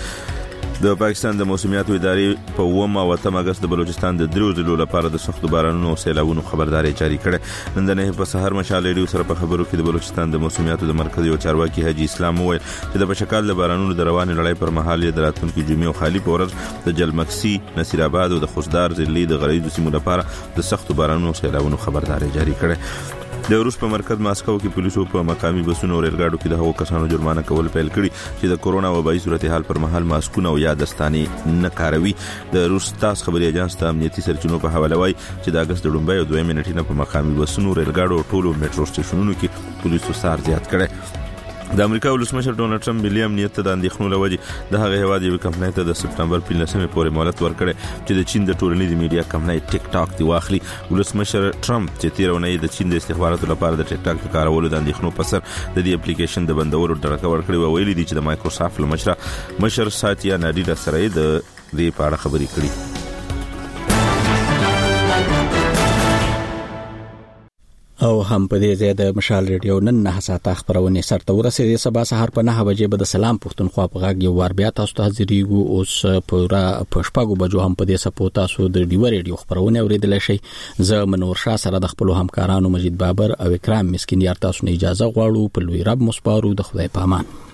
د پاکستان د موسمیاتو ادارې په 9 او 10 اگست د بلوچستان د دریو ضلعو لپاره د سختو بارانونو او سیلابونو خبرداري جاری کړه. نن د نه په سحر مشال ریډیو سره په خبرو کې د بلوچستان د موسمیاتو د مرکزي او چارواکي حاجی اسلام وویل چې د بشکال د بارانونو د روان لړۍ پر مهال د راتلونکو جمعې او خالی پورز د جلمکسي، نصیر آباد او د خوشدار ضلعي د غریزو سیمو لپاره د سختو بارانونو او سیلابونو خبرداري جاری کړه. د روس په مرکز ماسکو کې پولیسو په مقامي بسونو او ریلګاډو کې د هغو کسانو جرمانه کول پیل کړي چې د کورونا وبایي صورتحال پر مهال ماسکونه او یا دستاني نه کاروي. د روس تاس خبري اژانس ته امنیتي سرچینو په حواله وایي چې د اگست د لومړۍ او دویمې نیټې نه په مقامي بسونو، ریلګاډو او ټولو میټرو سټیشنونو کې پولیسو سار زیات کړي. د امریکا ولسمشر ډونالد ټرمپ ملي امنیت ته د اندېښنو لوجې د هغه هیواد یو کمپنۍ ته د سپټمبر 15 پورې مهلت ورکړي چې د چین د ټولنیزې میډیا کمپنۍ ټیک ټاک دی واخلي. ولسمشر ټرمپ چې تیرونه د چین د استخباراتو لپاره د ټیک ټاک کارولو د اندېښنو په سر د دې اپلیکیشن د بندولو ډاډ ورکړي او ویلي دي چې د مایکروسافټ مشر ساتیا ناډیلا سره د دې په اړه خبرې کړي. او هم په دې ځای د مشال ریډیو نن 9 ساعته خبرونه سرته ورسېږي. سبا سهار په 9 بجې به د سلام پښتونخوا په غږ یو وار بیا تاسو ته حاضرېږو. اوس په شپږو بجو هم په دې سپو تاسو د ډیو ریډیو خبرونه اوریدل شي. زه منور شاه سره د خپل همکارانو مجید بابر او اکرام مسکین یار تاسو نه اجازه غواړو. په لوی رب مصبارو د خدای په امان.